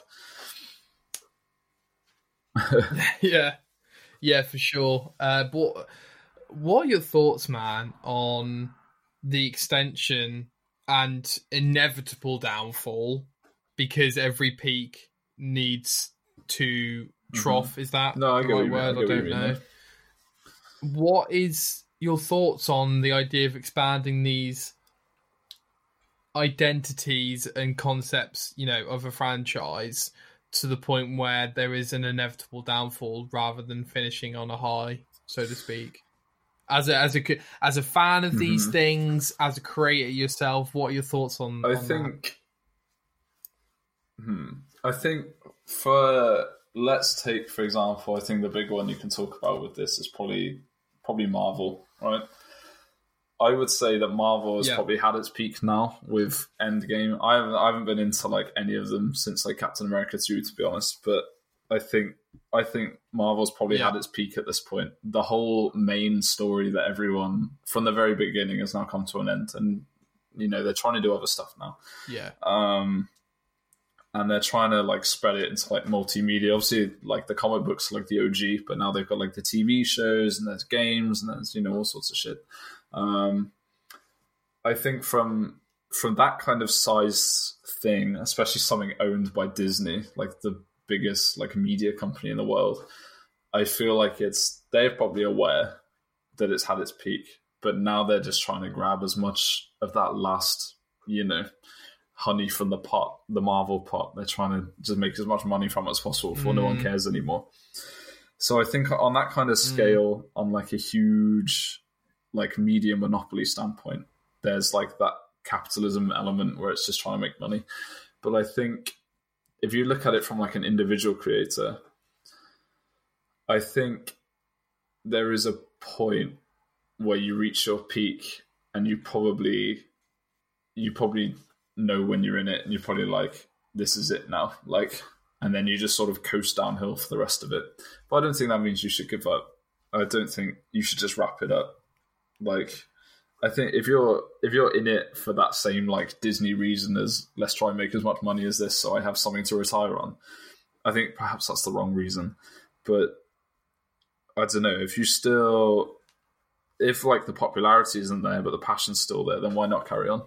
yeah, yeah, for sure. Uh, but what are your thoughts, man, on the extension and inevitable downfall? Because every peak needs to trough. Is that No, I the get what right you mean. I word? get I what you don't mean, know. yeah. What is your thoughts on the idea of expanding these identities and concepts, you know, of a franchise to the point where there is an inevitable downfall rather than finishing on a high, so to speak? As a as a as a fan of these Mhm. things, as a creator yourself, what are your thoughts on? I on that? think. Hmm. I think for let's take for example, I think the big one you can talk about with this is probably probably Marvel, right? I would say that Marvel has Yeah. probably had its peak now with Endgame. I haven't I haven't been into like any of them since like Captain America two, to be honest. But I think I think Marvel's probably Yeah. had its peak at this point. The whole main story that everyone from the very beginning has now come to an end, and you know they're trying to do other stuff now. Yeah, Um, and they're trying to like spread it into like multimedia. Obviously, like the comic books, are, like the O G, but now they've got like the T V shows and there's games and there's you know all sorts of shit. Um, I think from from that kind of size thing, especially something owned by Disney, like the biggest like media company in the world, I feel like it's they're probably aware that it's had its peak, but now they're just trying to grab as much of that last, you know, honey from the pot, the Marvel pot. They're trying to just make as much money from it as possible before mm. no one cares anymore. So I think on that kind of scale, mm. on like a huge like media monopoly standpoint, there's like that capitalism element where it's just trying to make money. But I think if you look at it from like an individual creator, I think there is a point where you reach your peak and you probably you probably know when you're in it, and you're probably like, this is it now, like, and then you just sort of coast downhill for the rest of it. But I don't think that means you should give up. I don't think you should just wrap it up. Like, I think if you're if you're in it for that same like Disney reason as let's try and make as much money as this so I have something to retire on, I think perhaps that's the wrong reason. But I don't know, if you still if like the popularity isn't there but the passion's still there, then why not carry on?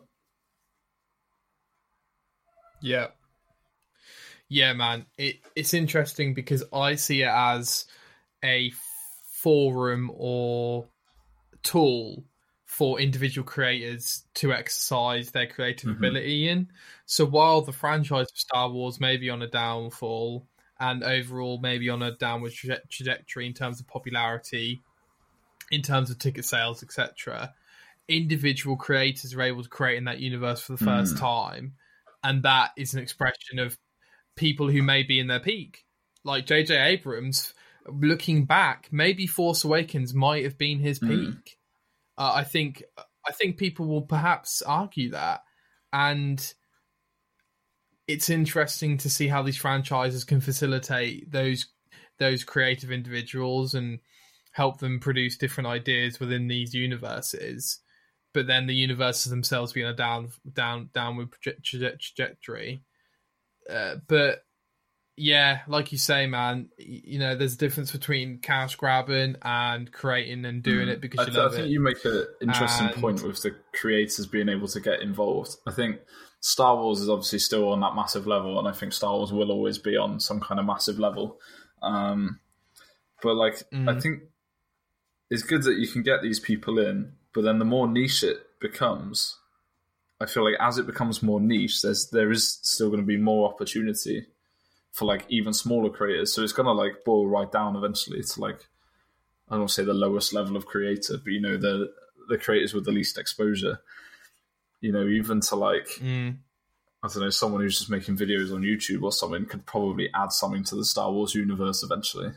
Yeah. Yeah, man. It it's interesting because I see it as a forum or tool for individual creators to exercise their creative mm-hmm. ability in. So while the franchise of Star Wars may be on a downfall and overall maybe on a downward traje- trajectory in terms of popularity, in terms of ticket sales, et cetera, individual creators are able to create in that universe for the first mm. time. And that is an expression of people who may be in their peak. Like J J Abrams, looking back, maybe Force Awakens might have been his peak. Mm. Uh, I think I think people will perhaps argue that. And it's interesting to see how these franchises can facilitate those those creative individuals and help them produce different ideas within these universes. But then the universes themselves being a down, down, downward traje- trajectory. Uh, but yeah, like you say, man, you know, there's a difference between cash grabbing and creating and doing mm. it because I you th- love I think it. you make an interesting and... point with the creators being able to get involved. I think Star Wars is obviously still on that massive level, and I think Star Wars will always be on some kind of massive level. Um, but like, mm. I think it's good that you can get these people in. But then the more niche it becomes, I feel like as it becomes more niche, there's there is still going to be more opportunity for like even smaller creators. So it's going to like boil right down eventually to like, I don't want to say the lowest level of creator, but you know, the the creators with the least exposure. You know, even to like, mm. I don't know, someone who's just making videos on YouTube or something could probably add something to the Star Wars universe eventually.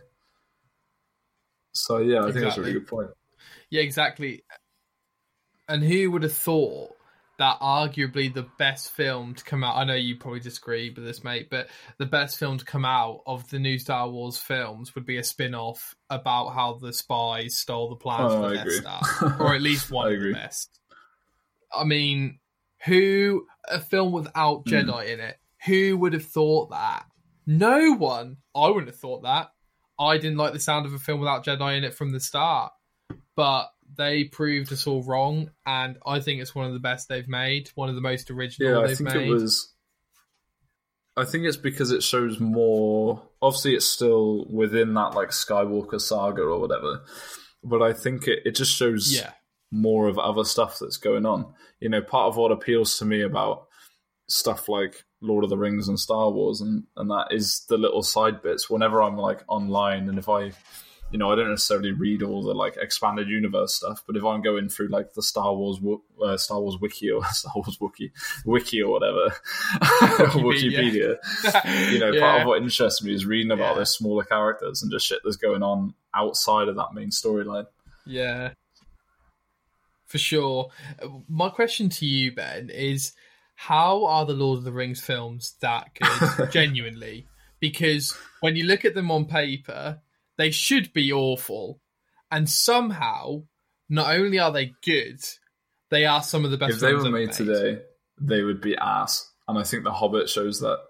So yeah, I exactly. think that's a really good point. Yeah, exactly. And who would have thought that arguably the best film to come out, I know you probably disagree with this, mate, but the best film to come out of the new Star Wars films would be a spin-off about how the spies stole the plans oh, for the I Death Star. Or at least one of the best. I mean, who, a film without Jedi mm. in it, who would have thought that? No one. I wouldn't have thought that. I didn't like the sound of a film without Jedi in it from the start. But they proved us all wrong, and I think it's one of the best they've made, one of the most original yeah, they've I think made. It was, I think it's because it shows more... Obviously, it's still within that like Skywalker saga or whatever, but I think it, it just shows yeah. more of other stuff that's going on. You know, part of what appeals to me about stuff like Lord of the Rings and Star Wars and, and that is the little side bits. Whenever I'm like online and if I... You know, I don't necessarily read all the like expanded universe stuff, but if I'm going through like the Star Wars, uh, Star Wars wiki or Star Wars wiki, wiki or whatever, Wikipedia, you know, yeah. part of what interests me is reading about yeah. those smaller characters and just shit that's going on outside of that main storyline. Yeah, for sure. My question to you, Ben, is how are the Lord of the Rings films that good, genuinely? Because when you look at them on paper, they should be awful. And somehow, not only are they good, they are some of the best films ever made. If they were made today, they would be ass. And I think The Hobbit shows that.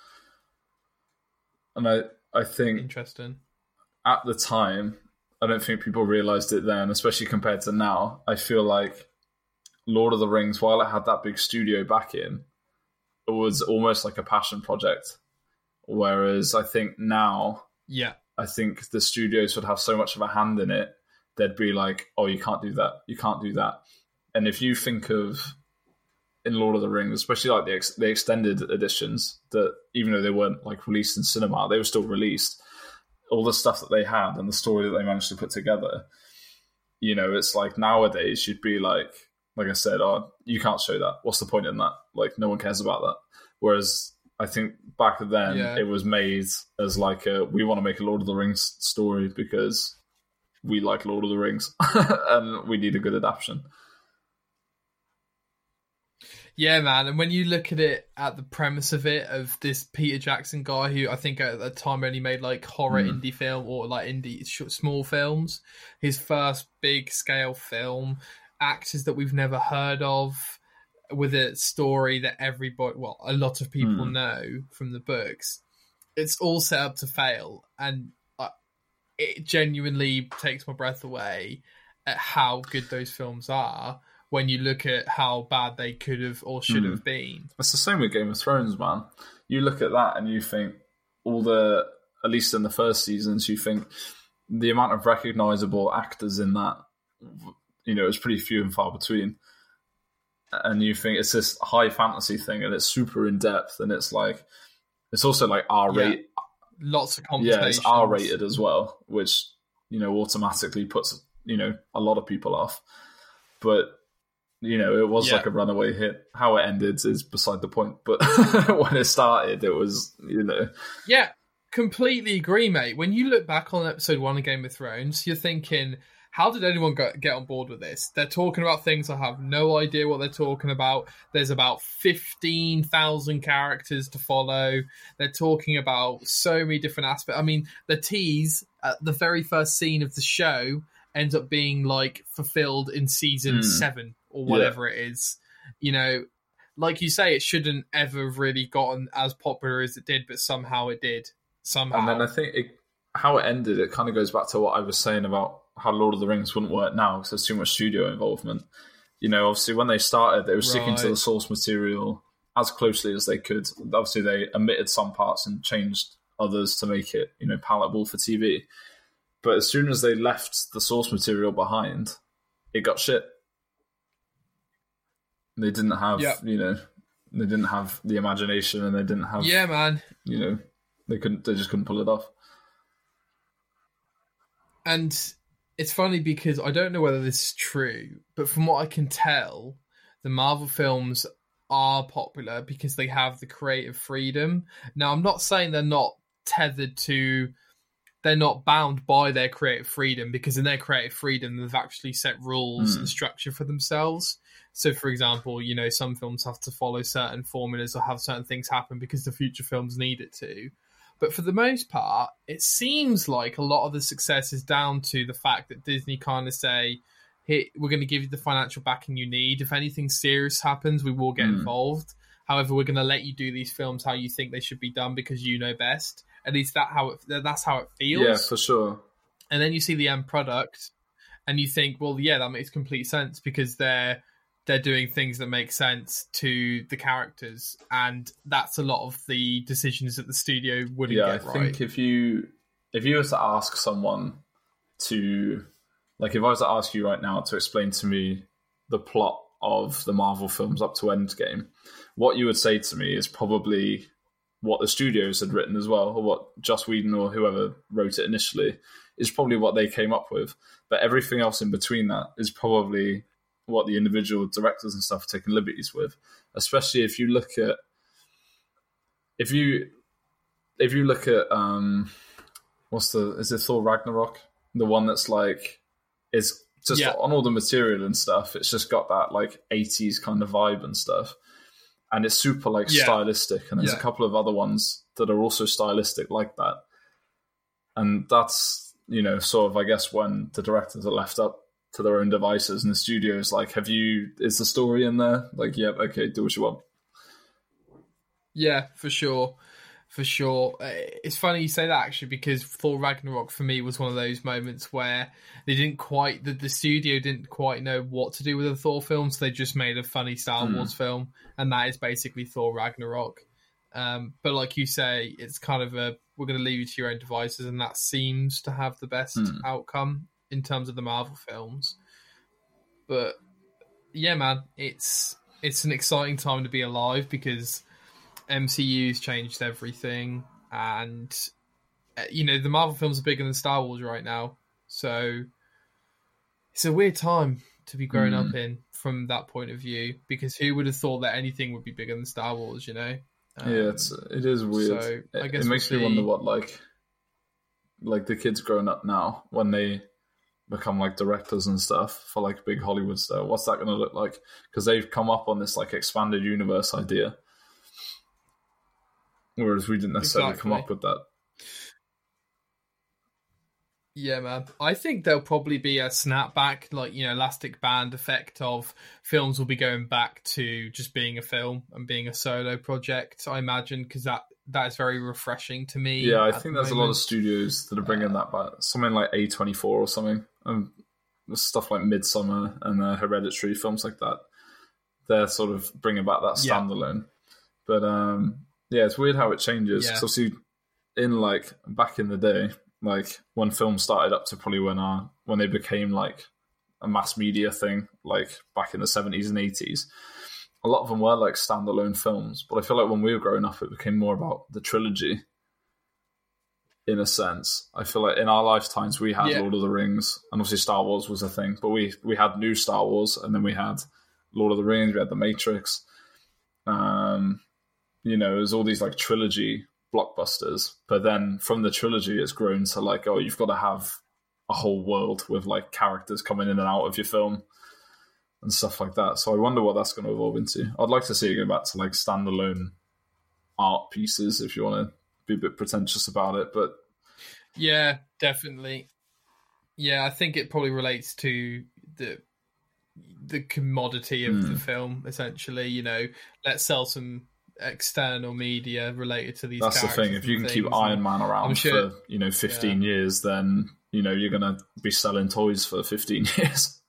And I, I think... Interesting. At the time, I don't think people realised it then, especially compared to now. I feel like Lord of the Rings, while it had that big studio back in, it was almost like a passion project. Whereas I think now... Yeah. I think the studios would have so much of a hand in it they'd be like, oh, you can't do that, you can't do that. And if you think of in Lord of the Rings, especially like the ex- the extended editions, that even though they weren't like released in cinema, they were still released. All the stuff that they had and the story that they managed to put together, you know, it's like nowadays you'd be like, like I said, oh, you can't show that. What's the point in that? Like, no one cares about that. Whereas I think back then Yeah. it was made as like a, we want to make a Lord of the Rings story because we like Lord of the Rings and we need a good adaptation. Yeah, man. And when you look at it, at the premise of it, of this Peter Jackson guy who I think at the time only made like horror Mm. indie film or like indie sh- small films, his first big scale film, actors that we've never heard of, with a story that everybody, well, a lot of people Mm. know from the books. It's all set up to fail. And uh, it genuinely takes my breath away at how good those films are when you look at how bad they could have or should Mm. have been. It's the same with Game of Thrones, man. You look at that and you think all the, at least in the first seasons, you think the amount of recognizable actors in that, you know, is pretty few and far between. And you think it's this high fantasy thing and it's super in depth and it's like, it's also like R rated. Lots of Yeah, conversations. it's R rated as well, which, you know, automatically puts, you know, a lot of people off. But, you know, it was Yeah. like a runaway hit. How it ended is beside the point. But when it started, it was, you know. Yeah, completely agree, mate. When you look back on episode one of Game of Thrones, you're thinking, how did anyone go, get on board with this? They're talking about things I have no idea what they're talking about. There's about fifteen thousand characters to follow. They're talking about so many different aspects. I mean, the tease at the very first scene of the show ends up being like fulfilled in season Mm. seven or whatever it is. You know, like you say, it shouldn't ever have really gotten as popular as it did, but somehow it did. Somehow. And then I think it, how it ended, it kind of goes back to what I was saying about how Lord of the Rings wouldn't work now because there's too much studio involvement. You know, obviously when they started, they were sticking to Right. the source material as closely as they could. Obviously they omitted some parts and changed others to make it, you know, palatable for T V. But as soon as they left the source material behind, it got shit. They didn't have, Yep. you know, they didn't have the imagination and they didn't have, Yeah, man. you know, they couldn't, they just couldn't pull it off. And it's funny because I don't know whether this is true, but from what I can tell, the Marvel films are popular because they have the creative freedom. Now, I'm not saying they're not tethered to, they're not bound by their creative freedom, because in their creative freedom, they've actually set rules Mm. and structure for themselves. So, for example, you know, some films have to follow certain formulas or have certain things happen because the future films need it to. But for the most part, it seems like a lot of the success is down to the fact that Disney kind of say, hey, we're going to give you the financial backing you need. If anything serious happens, we will get Mm. involved. However, we're going to let you do these films how you think they should be done because you know best. At least that how it, that's how it feels. Yeah, for sure. And then you see the end product and you think, well, yeah, that makes complete sense because they're they're doing things that make sense to the characters, and that's a lot of the decisions that the studio wouldn't Yeah, I get right. think if you if you were to ask someone to, like, if I was to ask you right now to explain to me the plot of the Marvel films up to Endgame, what you would say to me is probably what the studios had written as well, or what Joss Whedon or whoever wrote it initially is probably what they came up with. But everything else in between that is probably what the individual directors and stuff are taking liberties with. Especially if you look at if you if you look at um what's the is it Thor Ragnarok? The one that's like is just Yeah. on all the material and stuff, it's just got that like eighties kind of vibe and stuff. And it's super like Yeah. stylistic, and there's Yeah. a couple of other ones that are also stylistic like that. And that's, you know, sort of, I guess, when the directors are left up to their own devices and the studio is like, have you, is the story in there? Like, yep, yeah, okay, do what you want. Yeah, for sure. For sure. Uh, It's funny you say that, actually, because Thor Ragnarok for me was one of those moments where they didn't quite, the, the studio didn't quite know what to do with the Thor film, so they just made a funny Star Mm. Wars film, and that is basically Thor Ragnarok. Um, but like you say, it's kind of a, we're going to leave you to your own devices, and that seems to have the best Mm. outcome in terms of the Marvel films. But yeah, man, it's it's an exciting time to be alive because M C U's changed everything, and you know the Marvel films are bigger than Star Wars right now, so it's a weird time to be growing mm. up in from that point of view, because who would have thought that anything would be bigger than Star Wars, you know? Um, yeah, it's it is weird. So I it, guess it makes we'll me wonder what like like the kids growing up now when they become like directors and stuff for like big Hollywood stuff. What's that going to look like? Because they've come up on this like expanded universe idea, whereas we didn't necessarily exactly. come up with that. Yeah, man. I think there'll probably be a snapback, like, you know, elastic band effect of films will be going back to just being a film and being a solo project, I imagine, because that, that is very refreshing to me. Yeah, I think the there's moment. a lot of studios that are bringing uh, that back. Something like A twenty-four or something. Um, stuff like Midsommar and uh, Hereditary, films like that. They're sort of bringing back that standalone. Yeah. But um, yeah, it's weird how it changes. Yeah. So see, in like back in the day, like when films started up to probably when our when they became like a mass media thing, like back in the seventies and eighties, a lot of them were like standalone films. But I feel like when we were growing up, it became more about the trilogy. In a sense, I feel like in our lifetimes we had yeah. Lord of the Rings, and obviously Star Wars was a thing. But we we had new Star Wars, and then we had Lord of the Rings, we had The Matrix. Um, you know, there's all these like trilogy blockbusters, but then from the trilogy it's grown to like, oh, you've got to have a whole world with like characters coming in and out of your film and stuff like that. So I wonder what that's going to evolve into. I'd like to see it go back to like standalone art pieces, if you want to be a bit pretentious about it. But yeah, definitely. Yeah, I think it probably relates to the the commodity of mm. the film, essentially. You know, let's sell some external media related to these. That's the thing. If you can keep Iron Man around sure, for you know fifteen yeah. years, then you know you're gonna be selling toys for fifteen years.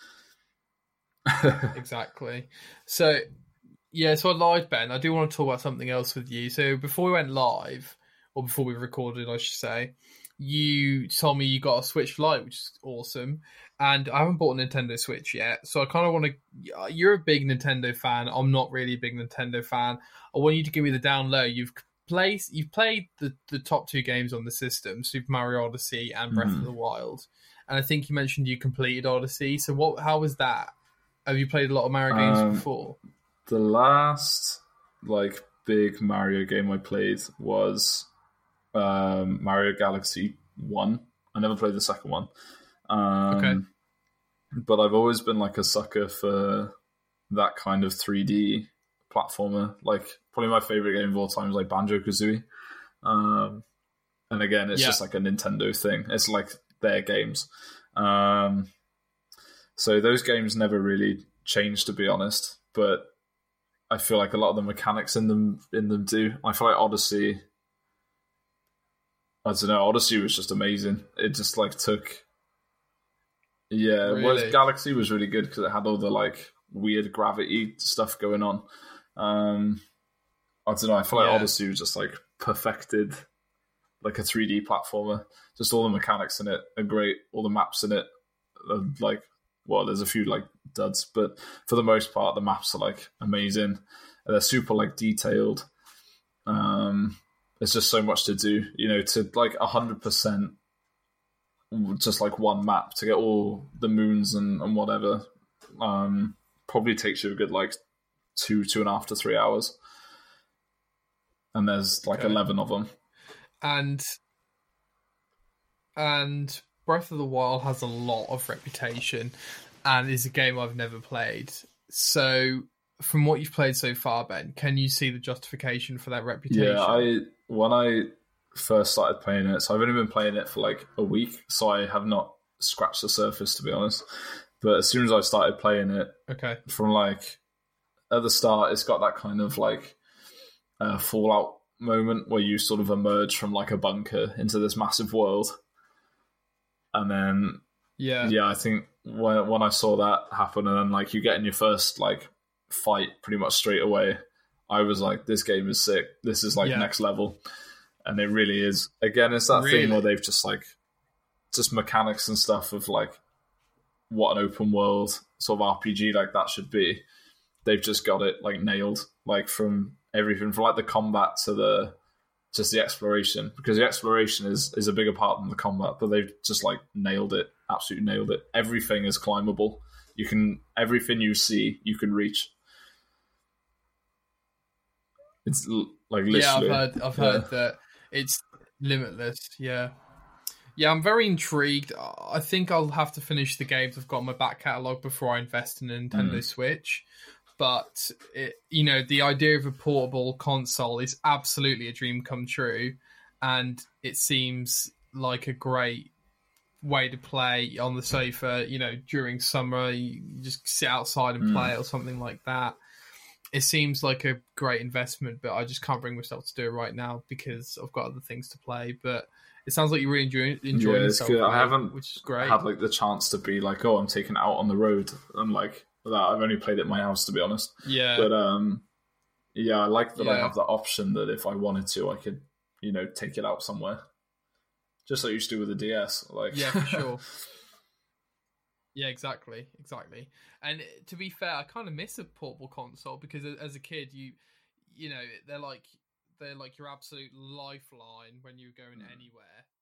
Exactly. So yeah, so I lied, Ben. I do want to talk about something else with you. So before we went live, or before we recorded, I should say, you told me you got a Switch Lite, which is awesome. And I haven't bought a Nintendo Switch yet, so I kind of want to... You're a big Nintendo fan. I'm not really a big Nintendo fan. I want you to give me the down low. You've played, you've played the, the top two games on the system, Super Mario Odyssey and Breath mm. of the Wild. And I think you mentioned you completed Odyssey. So what? How was that? Have you played a lot of Mario games um, before? The last like big Mario game I played was um, Mario Galaxy one. I never played the second one. Um, okay. But I've always been like a sucker for that kind of three D platformer. Like probably my favorite game of all time is like Banjo-Kazooie. Um, and again, it's yeah. just like a Nintendo thing. It's like their games. Um, so those games never really changed, to be honest. But I feel like a lot of the mechanics in them in them do. I feel like Odyssey. I don't know. Odyssey was just amazing. It just like took. Yeah, really? Whereas Galaxy was really good because it had all the like weird gravity stuff going on. Um, I don't know. I feel like yeah. Odyssey was just like perfected, like a three D platformer. Just all the mechanics in it are great. All the maps in it, are like well, there's a few like duds, but for the most part, the maps are like amazing. And they're super like detailed. Um, there's just so much to do, you know, to like a hundred percent. Just like one map to get all the moons and, and whatever um, probably takes you a good like two, two and a half to three hours. And there's like okay. eleven of them. And and Breath of the Wild has a lot of reputation and is a game I've never played. So from what you've played so far, Ben, can you see the justification for that reputation? Yeah, I when I first started playing it, so I've only been playing it for like a week, so I have not scratched the surface, to be honest. But as soon as I started playing it, okay, from like at the start, it's got that kind of like uh, Fallout moment where you sort of emerge from like a bunker into this massive world, and then yeah, yeah, I think when when I saw that happen, and then like you get in your first like fight pretty much straight away, I was like, this game is sick. This is like yeah. next level. And it really is. Again, it's that really? thing where they've just like, just mechanics and stuff of like what an open world sort of R P G like that should be. They've just got it like nailed, like from everything from like the combat to the just the exploration, because the exploration is is a bigger part than the combat, but they've just like nailed it, absolutely nailed it. Everything is climbable. You can everything you see, you can reach. It's like literally. Yeah, I've heard. I've heard yeah. that it's limitless. Yeah, yeah. I'm very intrigued. I think I'll have to finish the games I've got in my back catalogue before I invest in a Nintendo mm. Switch. But it, you know, the idea of a portable console is absolutely a dream come true, and it seems like a great way to play on the sofa. You know, during summer, you just sit outside and play mm. it or something like that. It seems like a great investment, but I just can't bring myself to do it right now because I've got other things to play. But it sounds like you're really enjoying, enjoying yeah, it's yourself. Good. Right? I haven't which is great. had like the chance to be like, oh, I'm taking it out on the road, and like that. I've only played it at my house, to be honest. Yeah, but um, yeah, I like that yeah. I have the option that if I wanted to, I could, you know, take it out somewhere, just like you used to with the D S. Like, yeah, for sure. Yeah, exactly, exactly. And to be fair, I kind of miss a portable console because as a kid, you, you know, they're like they're like your absolute lifeline when you're going mm. anywhere.